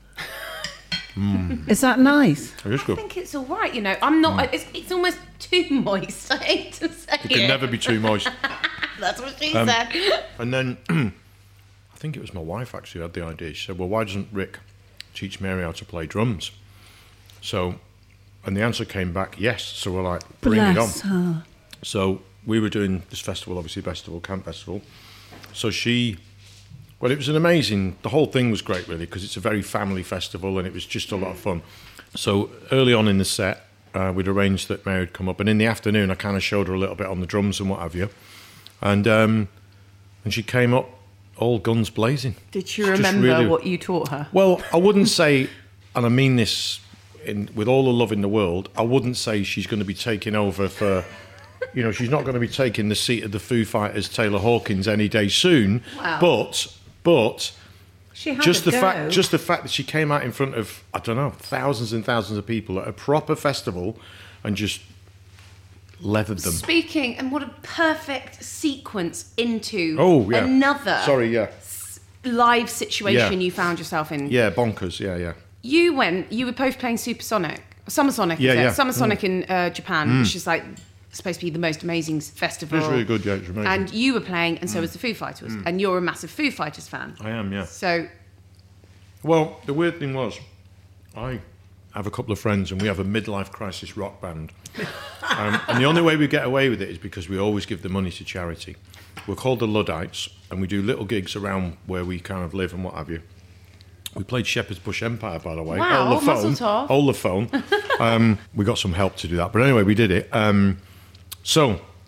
Is that nice? It is I good. think it's all right. You know, I'm not. It's, it's almost too moist. I hate to say it. It can never be too moist. That's what she Um, said. And then I think it was my wife actually who had the idea. She said, well, why doesn't Rick teach Mary how to play drums? So, and the answer came back, yes. So we're like, bring it on. Bless her. So we were doing this festival, obviously Festival, Camp Festival. So she, well, it was an amazing, the whole thing was great really, because it's a very family festival and it was just a lot of fun. So early on in the set, uh, we'd arranged that Mary would come up, and in the afternoon I kind of showed her a little bit on the drums and what have you. And um, and she came up all guns blazing. Did she Just remember really- what you taught her? Well, I wouldn't say, and I mean this in, with all the love in the world, I wouldn't say she's going to be taking over for, you know, she's not going to be taking the seat of the Foo Fighters, Taylor Hawkins, any day soon. Wow. But, but She had just a the go. fact, just the fact that she came out in front of, I don't know, thousands and thousands of people at a proper festival and just leathered them. Speaking, and what a perfect sequence into Oh, yeah. another Sorry, yeah. live situation Yeah. you found yourself in. Yeah, bonkers. Yeah, yeah. You went, you were both playing Supersonic, Summer Sonic, Yeah, is it? yeah. Summer Mm. Sonic in uh, Japan, which is like supposed to be the most amazing festival. It was really good, yeah, it was amazing. And you were playing, and so was the Foo Fighters, and you're a massive Foo Fighters fan. I am, yeah. So, Well, the weird thing was, I have a couple of friends and we have a midlife crisis rock band. Um, and the only way we get away with it is because we always give the money to charity. We're called the Luddites, and we do little gigs around where we kind of live and what have you. We played Shepherd's Bush Empire, by the way. Wow, Hold the phone. mazel tov. Hold the phone. Um, we got some help to do that. But anyway, we did it. Um, so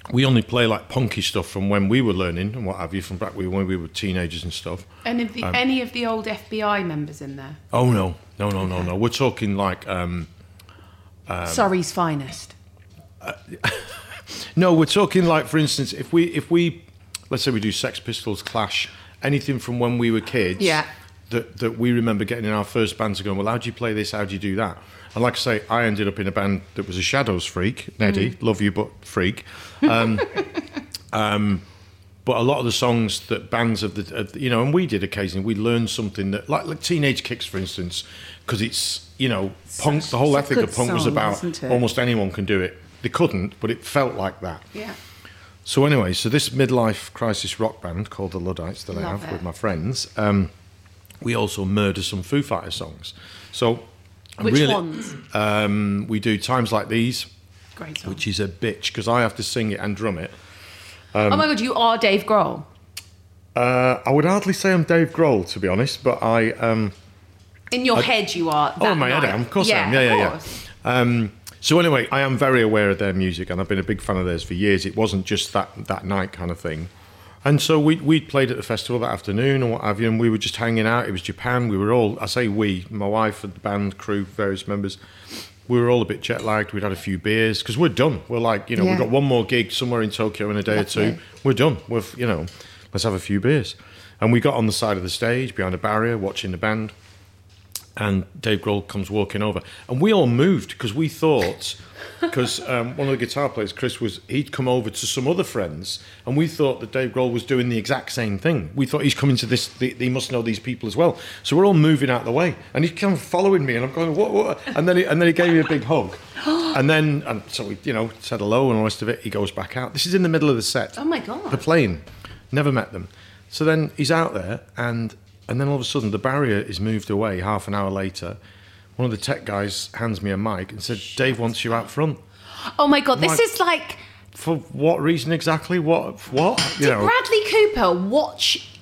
we only play like punky stuff from when we were learning and what have you, from back when we were teenagers and stuff. And if the, um, any of the old F B I members in there? Oh no, no, no, no, no. We're talking like um, um, Surrey's finest. Uh, no, we're talking like, for instance, if we if we let's say we do Sex Pistols, Clash, anything from when we were kids. Yeah. That that we remember getting in our first bands and going, well, how do you play this? How do you do that? And like I say, I ended up in a band that was a Shadows freak, Neddy, mm. love you, but freak. Um, um, but a lot of the songs that bands of the, of the, you know, and we did occasionally, we learned something that, like, like Teenage Kicks, for instance, because it's, you know, punk, the whole ethic of punk song, was about almost anyone can do it. They couldn't, but it felt like that. Yeah. So anyway, so this midlife crisis rock band called the Luddites that love I have it. with my friends, um, we also murder some Foo Fighters songs. So... Which really, ones? Um, we do Times Like These, Great song. Which is a bitch because I have to sing it and drum it. Um, oh my God, you are Dave Grohl. Uh, I would hardly say I'm Dave Grohl, to be honest, but I... Um, in your I, head you are that Oh, in my night. head I am, of course yeah, I am, yeah, yeah, course. yeah. Um, so anyway, I am very aware of their music and I've been a big fan of theirs for years. It wasn't just that, that night kind of thing. And so we we played at the festival that afternoon and what have you, and we were just hanging out. It was Japan. We were all, I say we, my wife and the band, crew, various members, we were all a bit jet-lagged. We'd had a few beers, because we're done. We're like, you know, yeah. we've got one more gig somewhere in Tokyo in a day That's or two. It. We're done. We've, you know, let's have a few beers. And we got on the side of the stage, behind a barrier, watching the band, and Dave Grohl comes walking over. And we all moved, because we thought... Because um, one of the guitar players, Chris, was he'd come over to some other friends, and we thought that Dave Grohl was doing the exact same thing. We thought he's coming to this; the, he must know these people as well. So we're all moving out of the way, and he's kind of following me, and I'm going, "What?" what? And then, he, and then he gave me a big hug, and then, and so we, you know, said hello and all the rest of it. He goes back out. This is in the middle of the set. Oh my God! They're playing. Never met them. So then he's out there, and and then all of a sudden the barrier is moved away. Half an hour later, one of the tech guys hands me a mic and said, "Dave wants you out front." Oh my God, this like, is like... For what reason exactly? What? What? You Did know. Bradley Cooper watch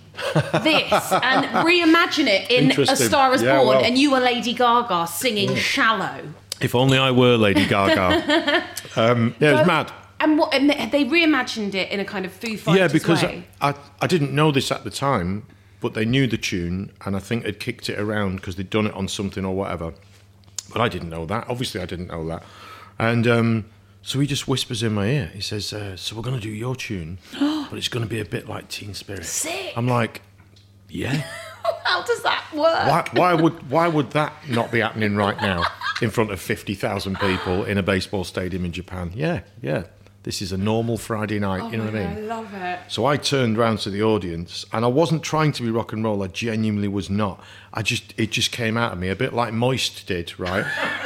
this and reimagine it in A Star Is yeah, Born well. and you were Lady Gaga singing Shallow? If only I were Lady Gaga. um, yeah, it was mad. And what? And they reimagined it in a kind of Foo Fighters Yeah, because way. I, I didn't know this at the time, but they knew the tune, and I think they'd kicked it around because they'd done it on something or whatever. But I didn't know that. Obviously, I didn't know that. And um, so he just whispers in my ear. He says, uh, so we're going to do your tune, but it's going to be a bit like Teen Spirit. Sick. I'm like, yeah. How does that work? Why, why would why would that not be happening right now in front of fifty thousand people in a baseball stadium in Japan? Yeah, yeah. This is a normal Friday night, oh you know what I mean? I love it. So I turned round to the audience, and I wasn't trying to be rock and roll. I genuinely was not. I just it just came out of me, a bit like Moist did, right?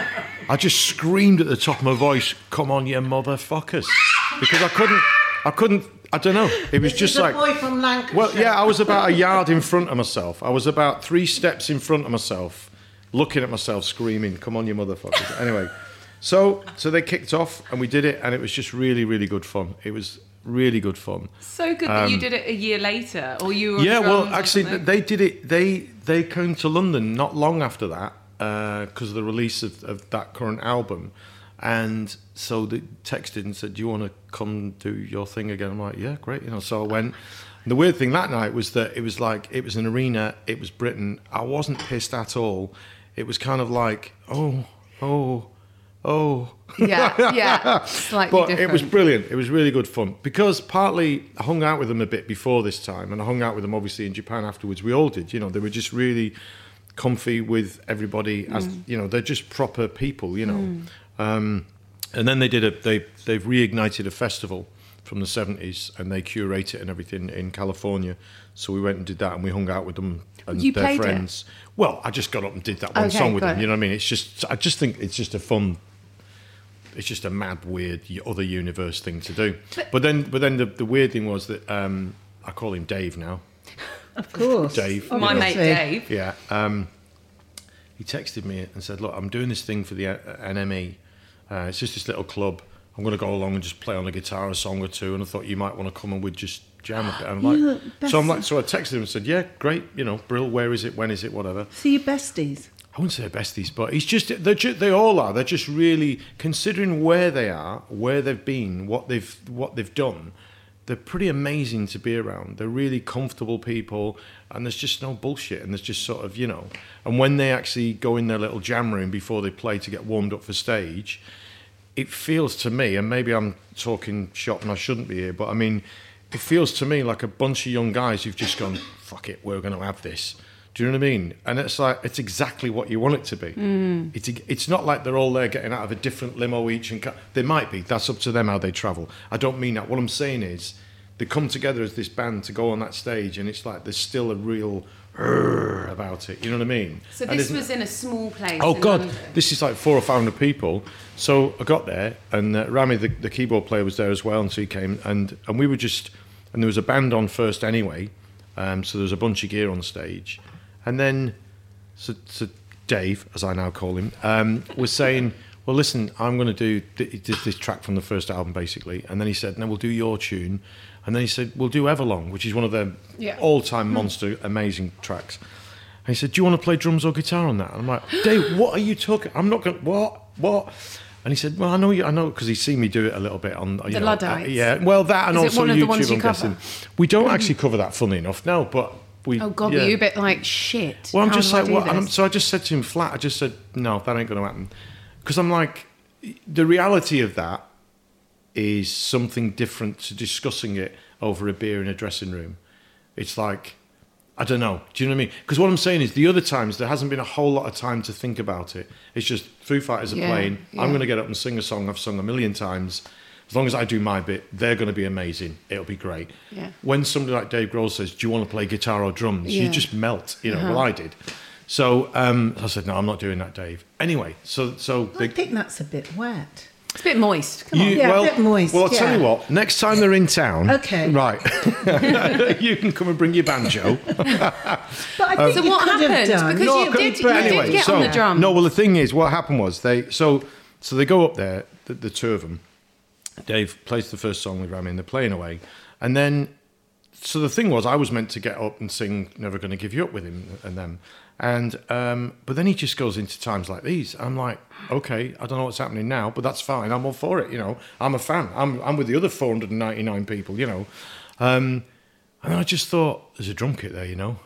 I just screamed at the top of my voice, "Come on, you motherfuckers!" Because I couldn't, I couldn't, I don't know. It was this just is like, a boy from Lancashire. Well, yeah, I was about a yard in front of myself. I was about three steps in front of myself, looking at myself, screaming, "Come on, you motherfuckers!" Anyway. So, so they kicked off and we did it, and it was just really, really good fun. It was really good fun. So good that Um, you did it a year later, or you were. Yeah, well, drums or actually, something? they did it. They they came to London not long after that because of the release of, of that current album, and so they texted and said, "Do you want to come do your thing again?" I'm like, "Yeah, great." You know, so I went. And the weird thing that night was that it was like it was an arena. It was Britain. I wasn't pissed at all. It was kind of like, oh, oh. Oh, yeah, yeah, slightly but different. it was brilliant. It was really good fun because partly I hung out with them a bit before this time, and I hung out with them obviously in Japan afterwards. We all did, you know. They were just really comfy with everybody, as Mm. you know. They're just proper people, you know. Mm. Um, and then they did a they they've reignited a festival from the seventies, and they curate it and everything in California. So we went and did that, and we hung out with them and You their played friends. It? Well, I just got up and did that one Okay, song with got them. it. You know what I mean? It's just I just think it's just a fun. It's just a mad, weird, other universe thing to do. But, but then, but then the, the weird thing was that um, I call him Dave now. Of course, Dave, my you know. mate Dave. Yeah, um, he texted me and said, "Look, I'm doing this thing for the N M E. Uh, it's just this little club. I'm going to go along and just play on a guitar a song or two, and I thought you might want to come and we'd just jam a bit." And I'm like, so I'm like, so I texted him and said, "Yeah, great, you know, Brill, where is it? When is it? Whatever." So you besties? I wouldn't say besties, but he's just, they're just, they all are. They're just really, considering where they are, where they've been, what they've what they've done, they're pretty amazing to be around. They're really comfortable people, and there's just no bullshit, and there's just sort of, you know, and when they actually go in their little jam room before they play to get warmed up for stage, it feels to me, and maybe I'm talking shop and I shouldn't be here, but I mean, it feels to me like a bunch of young guys who've just gone, fuck it, we're going to have this. Do you know what I mean? And it's like, it's exactly what you want it to be. Mm. It's it's not like they're all there getting out of a different limo each. and ca- They might be. That's up to them how they travel. I don't mean that. What I'm saying is they come together as this band to go on that stage, and it's like there's still a real urgh about it. You know what I mean? So this was in a small place. Oh, in God. London. This is like four or five hundred people. So I got there, and uh, Rami, the, the keyboard player, was there as well, and so he came, and, and we were just... And there was a band on first anyway, um, so there was a bunch of gear on stage. And then... So, so Dave, as I now call him, um, was saying, well, listen, I'm going to do th- this, this track from the first album, basically. And then he said, no, we'll do your tune. And then he said, we'll do Everlong, which is one of the Yeah. all-time monster, amazing tracks. And he said, do you want to play drums or guitar on that? And I'm like, Dave, what are you talking... I'm not going... What? What? And he said, well, I know you... I know, because he's seen me do it a little bit on... You The know, Luddites? uh, yeah, well, that and Is it also one of YouTube, the ones you I'm cover? guessing. We don't actually cover that, funny enough, no, but... We, Oh, God, yeah. were you a bit like, shit? Well, I'm how just do I like, do what? And I'm, this? so I just said to him flat, I just said, no, that ain't going to happen. Because I'm like, the reality of that is something different to discussing it over a beer in a dressing room. It's like, I don't know. Do you know what I mean? Because what I'm saying is the other times, there hasn't been a whole lot of time to think about it. It's just Foo Fighters are Yeah, playing. yeah. I'm going to get up and sing a song I've sung a million times. As long as I do my bit, they're going to be amazing. It'll be great. Yeah. When somebody like Dave Grohl says, do you want to play guitar or drums? Yeah. You just melt. You know, well, I did. So um, I said, no, I'm not doing that, Dave. Anyway, so... so I they, think that's a bit wet. It's a bit moist. Come on. you, Yeah, a well, bit moist, well, I'll tell yeah. you what. Next time they're in town, Okay. right, you can come and bring your banjo. But I think So you what could have happened? done. Because No, you I couldn't- did, you anyway, did get so, on the drums. No, well, the thing is, what happened was they so so they go up there, the, the two of them. Dave plays the first song with Rami, and they're playing away, and then so the thing was, I was meant to get up and sing "Never Gonna Give You Up" with him and them, and um, but then he just goes into times like these. I'm like, okay, I don't know what's happening now, but that's fine. I'm all for it. You know, I'm a fan. I'm I'm with the other four hundred ninety-nine people. You know, um, and then I just thought, there's a drum kit there. You know.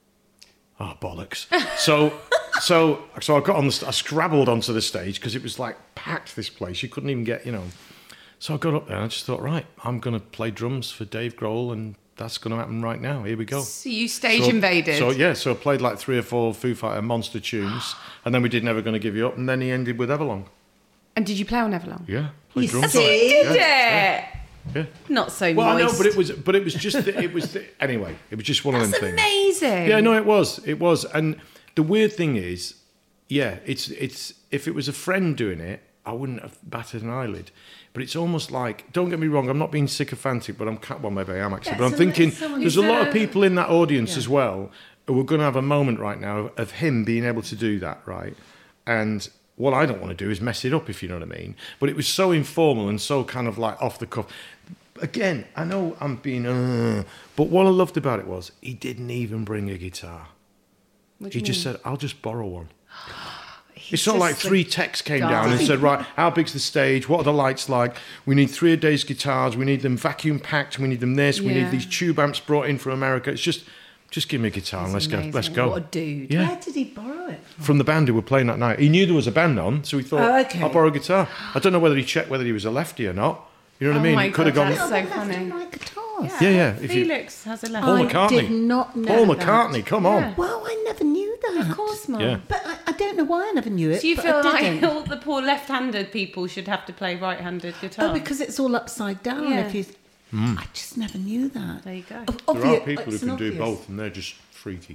Oh, bollocks. So, so, so I got on the, st- I scrabbled onto the stage because it was like packed, this place. You couldn't even get, you know. So I got up there and I just thought, right, I'm going to play drums for Dave Grohl, and that's going to happen right now. Here we go. So you stage So- invaded. So, yeah, so I played like three or four Foo Fighter monster tunes, and then we did Never Gonna Give You Up, and then he ended with Everlong. And did you play on Everlong? Yeah, played You drums. see? on it. Did Yeah, it? yeah. Not so Well, I moist. know, but it was, but it was just, the, it was the, anyway. It was just one of That's them things. amazing. Yeah, no, it was. It was. And the weird thing is, yeah, it's it's if it was a friend doing it, I wouldn't have batted an eyelid. But it's almost like, don't get me wrong, I'm not being sycophantic, but I'm ca- well, maybe I am actually. Yeah, but I'm so thinking it's someone there's who's a lot a- of people in that audience as well who are going to have a moment right now of him being able to do that, right? And what I don't want to do is mess it up, if you know what I mean. But it was so informal and so kind of like off the cuff. Again, I know I'm being, uh, but what I loved about it was he didn't even bring a guitar. What do He you just mean? said, I'll just borrow one. He's It's not just like a three techs came guy. down and said, right, how big's the stage? What are the lights like? We need three a day's guitars. We need them vacuum packed. We need them this. We Yeah. need these tube amps brought in from America. It's just, just give me a guitar and let's go. amazing. Let's go. What a dude. Yeah. Where did he borrow it from? From the band who were playing that night. He knew there was a band on, so he thought, Oh, okay. I'll borrow a guitar. I don't know whether he checked whether he was a lefty or not. You know what Oh I mean? my He could have God, gone. that's so Left funny. and right guitars. Yeah, yeah. If you, Felix has a left. Paul I McCartney. did not know Paul that. McCartney, come on. Yeah. Well, I never knew that. Of course, Mum. Yeah. But I, I don't know why I never knew it. So you but feel I like didn't. all the poor left-handed people should have to play right-handed guitar? Oh, because it's all upside down. Yeah. If you, I just never knew that. There you go. Ob- There are obvious- people who it's can an do obvious. both, and they're just freaky.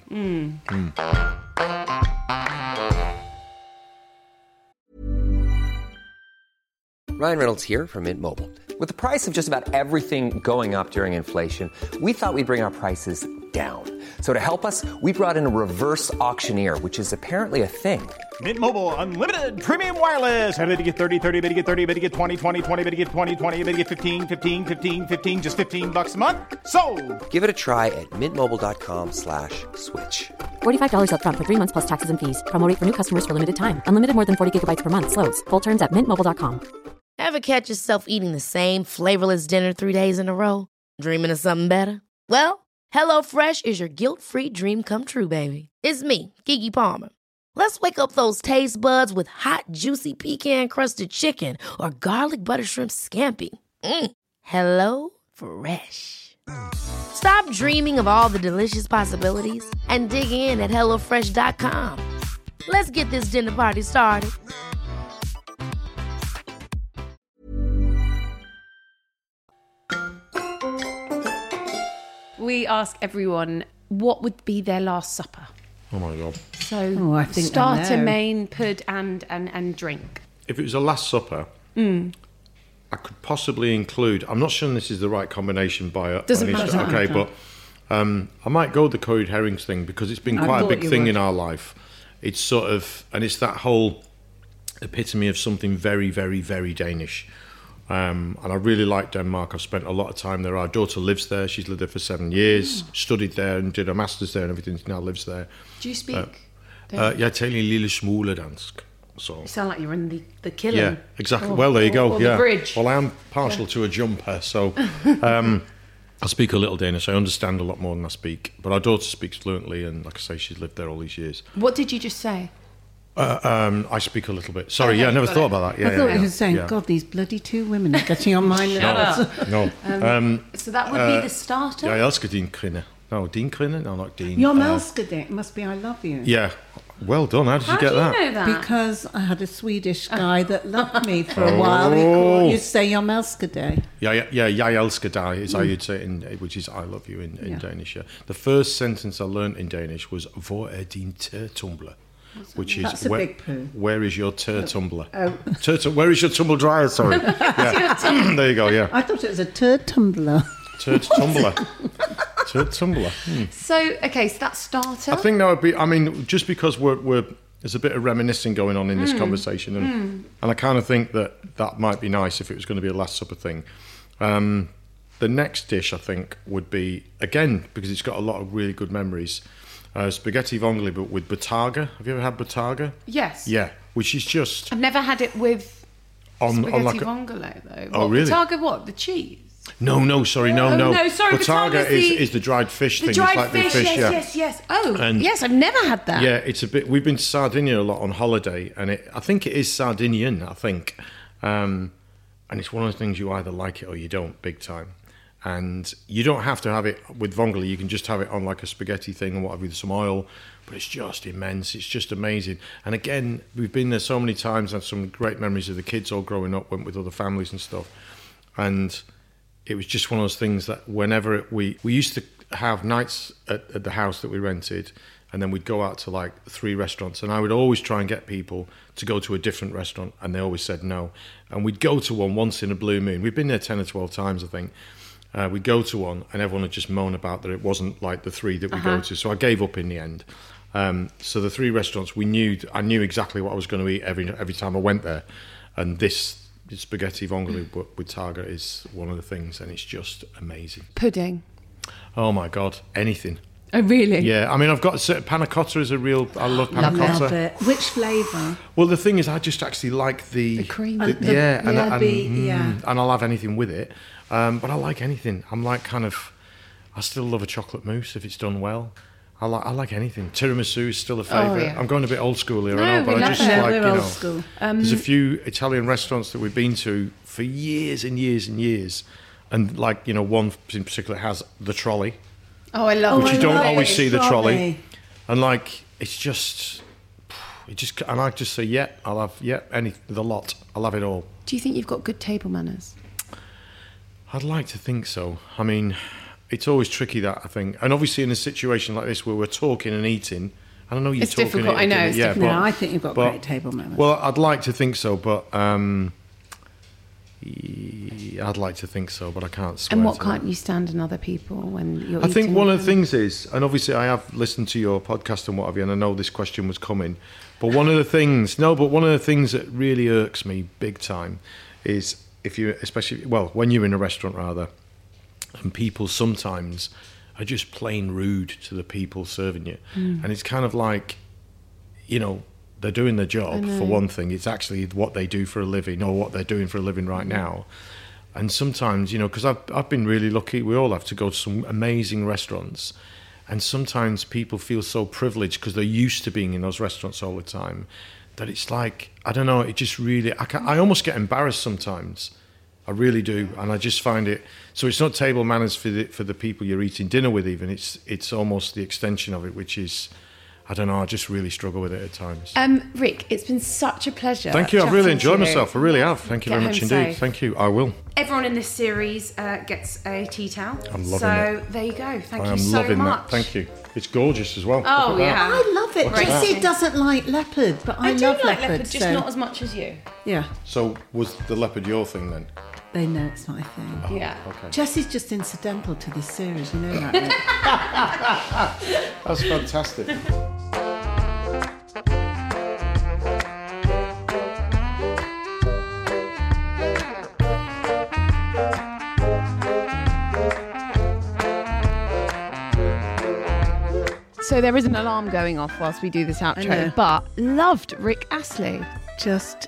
Ryan Reynolds here from Mint Mobile. With the price of just about everything going up during inflation, we thought we'd bring our prices down. So to help us, we brought in a reverse auctioneer, which is apparently a thing. Mint Mobile Unlimited Premium Wireless. How to get thirty, thirty, how to get thirty, how to get twenty, twenty, twenty, how to get twenty, twenty, how to get fifteen, fifteen, fifteen, fifteen, just fifteen bucks a month? Sold! Give it a try at mintmobile.com slash switch. forty-five dollars up front for three months plus taxes and fees. Promo rate for new customers for limited time. Unlimited more than forty gigabytes per month. Slows full terms at mint mobile dot com. Ever catch yourself eating the same flavorless dinner three days in a row? Dreaming of something better? Well, HelloFresh is your guilt-free dream come true, baby. It's me, Keke Palmer. Let's wake up those taste buds with hot, juicy pecan-crusted chicken or garlic butter shrimp scampi. Mm. Hello Fresh. Stop dreaming of all the delicious possibilities and dig in at hello fresh dot com. Let's get this dinner party started. We ask everyone what would be their last supper. Oh my God. So Oh, I think I starter, know. main, pud, and, and, and drink. If it was a Last Supper, Mm. I could possibly include. I'm not sure this is the right combination by. Doesn't by any- matter. Okay, Doesn't but um, I might go with the curried herrings thing because it's been I quite a thought big you thing would. in our life. It's sort of, and it's that whole epitome of something very, very, very Danish. Um, and I really like Denmark. I've spent a lot of time there. Our daughter lives there. She's lived there for seven years, studied there and did her master's there and everything. She now lives there. Do you speak? Uh, jeg taler en lille smule dansk. So. You sound like you're in the, the killing. Yeah, exactly. Or- well, there you or- go. or yeah. the bridge. Well, I am partial to a jumper, so um, I speak a little Danish. I understand a lot more than I speak. But our daughter speaks fluently, and like I say, she's lived there all these years. What did you just say? Uh, um, I speak a little bit. Sorry, Okay, yeah, I never got thought it. about that. Yeah, I thought yeah, you yeah. were saying, yeah. God, these bloody two women are getting on my nerves. No, um, So that would uh, be the starter? Jeg elsker din kvinde. No, din kvinde? No, not din. Your Uh, Melskade must be I love you. Yeah. Well done. How did How you get do you that? know that? Because I had a Swedish guy that loved me for a while. He called, you'd say your Melskade. Yeah, yeah, yeah. Jeg elsker dig is how you'd say it, in, which is I love you in, in Yeah. Danish. Yeah. The first sentence I learnt in Danish was Hvor er din tørretumbler? Which is That's a where, big poo. where is your tørretumbler? Oh. Tur- where is your tumble dryer? Sorry. Yeah. There you go. Yeah. I thought it was a turd tumbler. Tørretumbler. Tørretumbler. Hmm. So, okay, so that's starter. I think that would be. I mean, just because we're, we're there's a bit of reminiscing going on in this conversation, and and I kind of think that that might be nice if it was going to be a Last Supper thing. Um, the next dish I think would be, again, because it's got a lot of really good memories, uh, spaghetti vongole, but with bataga. Have you ever had bataga? Yes. Yeah, which is just I've never had it with on, spaghetti on like a, vongole, though. Oh, What, really? Targa what? The cheese? no, no, sorry, no, Oh, no. no, sorry, Bataga bataga's is, the- is the dried fish The thing. dried it's like fish, the fish, yes, yeah. yes, yes. Oh, And- yes, I've never had that. Yeah, it's a bit. We've been to Sardinia a lot on holiday, and it, I think it is Sardinian. I think, um, and it's one of the things you either like it or you don't, big time. And you don't have to have it with vongole. You can just have it on like a spaghetti thing or whatever with some oil. But it's just immense. It's just amazing. And again, we've been there so many times. Had some great memories of the kids all growing up. Went with other families and stuff, and it was just one of those things that whenever it, we we used to have nights at, at the house that we rented, and then we'd go out to like three restaurants, and I would always try and get people to go to a different restaurant, and they always said no. And we'd go to one once in a blue moon. We've been there ten or twelve times, I think. Uh, we'd go to one, and everyone would just moan about that it wasn't like the three that we Uh-huh. go to. So I gave up in the end. Um, so the three restaurants, we knew, I knew exactly what I was going to eat every every time I went there, and this spaghetti vongole with, with targa is one of the things, and it's just amazing. Pudding. Oh my god, anything. Oh, really? Yeah, I mean, I've got panna cotta is a real. I love panna Love cotta. Love it. Which flavour? Well, the thing is, I just actually like the, The cream. the- The- yeah, and, yeah, and, the- mm, yeah. and I'll have anything with it. Um, but I like anything. I'm like kind of. I still love a chocolate mousse if it's done well. I like I like anything. Tiramisu is still a favourite. Oh, yeah. I'm going a bit old school here, No, I know, but we I love just it. like We're you old know. school. There's a few Italian restaurants that we've been to for years and years and years, and like you know, one in particular has the trolley, Oh, I love which it. you don't love always it. see the trolley. Trolley. And like it's just, it just, and I just say, yeah, I'll have, yeah, any the lot. I'll have it all. Do you think you've got good table manners? I'd like to think so. I mean, it's always tricky that I think, and obviously in a situation like this where we're talking and eating, I don't know you're It's talking. difficult, and I know, eating, it's yeah, difficult. but- No, I think you've got but- great table manners. Well, I'd like to think so, but um, y- I'd like to think so, but I can't swear. And what to can't that. you stand in other people when you're I think eating one with of the them? things is, and obviously I have listened to your podcast and what have you, and I know this question was coming, but one of the things, no, but one of the things that really irks me big time is if you, especially, well, when you're in a restaurant rather, and people sometimes are just plain rude to the people serving you. Mm. And it's kind of like, you know, they're doing their job for one thing. It's actually what they do for a living, or what they're doing for a living right mm. now. And sometimes, you know, because I've, I've been really lucky, we all have to go to some amazing restaurants. And sometimes people feel so privileged because they're used to being in those restaurants all the time that it's like, I don't know, it just really, I, can, I almost get embarrassed sometimes. I really do, and I just find it. So it's not table manners for the for the people you're eating dinner with. Even it's it's almost the extension of it, which is, I don't know. I just really struggle with it at times. Um, Rick, it's been such a pleasure. Thank you. I've really enjoyed you. myself. I really have. Thank you Get very much home indeed. safe. Thank you. I will. Everyone in this series uh, gets a tea towel. I'm loving so it. So there you go. Thank I you am so loving much. that. Thank you. It's gorgeous as well. Oh Look at yeah, that. I love it. What's Jessie that? doesn't like leopard, but I, I do love like leopard. leopard, just so- not as much as you. Yeah, So was the leopard your thing then? they know it's not a thing. Oh, Yeah. Okay. Jessie's just incidental to this series, you know that. Nick? That's fantastic. So there is an alarm going off whilst we do this know. outro, but loved Rick Astley. Just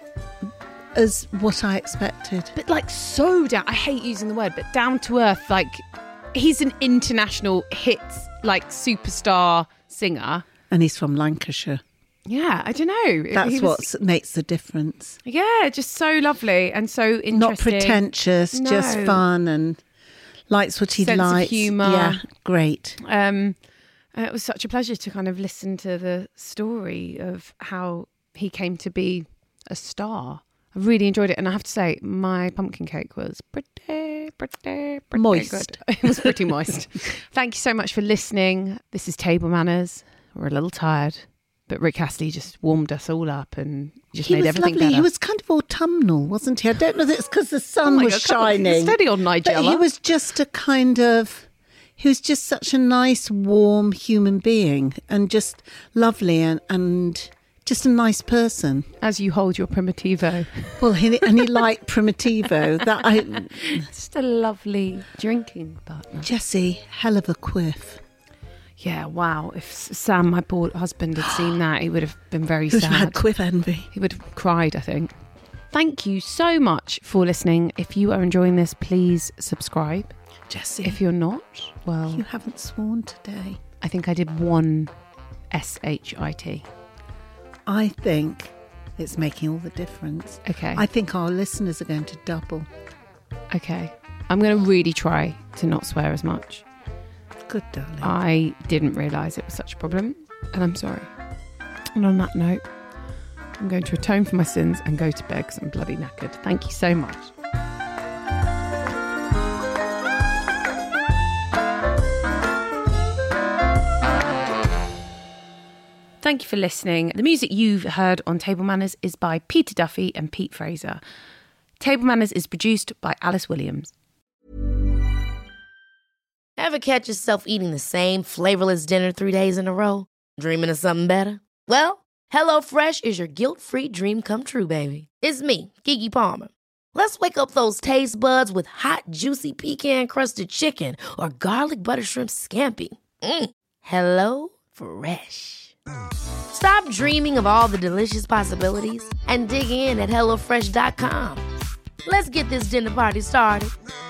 as what I expected. But like so down, I hate using the word, but down to earth, like he's an international hits, like superstar singer. And he's from Lancashire. Yeah, I don't know. That's He what was- makes the difference. Yeah, just so lovely and so interesting. Not pretentious, just No. fun and likes what he Sense of likes. humour. Yeah, great. Um, and it was such a pleasure to kind of listen to the story of how he came to be a star. I really enjoyed it, and I have to say, my pumpkin cake was pretty, pretty, pretty Moist. good. It was pretty moist. Thank you so much for listening. This is Table Manners. We're a little tired, but Rick Astley just warmed us all up and just He made was everything lovely. better. He was kind of autumnal, wasn't he? I don't know if it's because the sun Oh my was God, come on, shining. steady on, But Nigella. he was just a kind of, he was just such a nice, warm human being and just lovely and, and just a nice person. As you hold your Primitivo. Well, he, and he liked Primitivo. That I, Just a lovely drinking partner. Jessie, hell of a quiff. Yeah, wow. If S- Sam, my poor husband, had seen that, he would have been very He would have sad. had quiff envy. He would have cried, I think. Thank you so much for listening. If you are enjoying this, please subscribe. Jessie, If you're not, well, you haven't sworn today. I think I did one S H I T. I think it's making all the difference. Okay. I think our listeners are going to double. Okay. I'm going to really try to not swear as much. Good, darling. I didn't realise it was such a problem, and I'm sorry. And on that note, I'm going to atone for my sins and go to bed because I'm bloody knackered. Thank you so much. Thank you for listening. The music you've heard on Table Manners is by Peter Duffy and Pete Fraser. Table Manners is produced by Alice Williams. Ever catch yourself eating the same flavorless dinner three days in a row? Dreaming of something better? Well, HelloFresh is your guilt-free dream come true, baby. It's me, Keke Palmer. Let's wake up those taste buds with hot, juicy pecan-crusted chicken or garlic butter shrimp scampi. Mm. Hello Fresh. Stop dreaming of all the delicious possibilities and dig in at HelloFresh dot com. Let's get this dinner party started.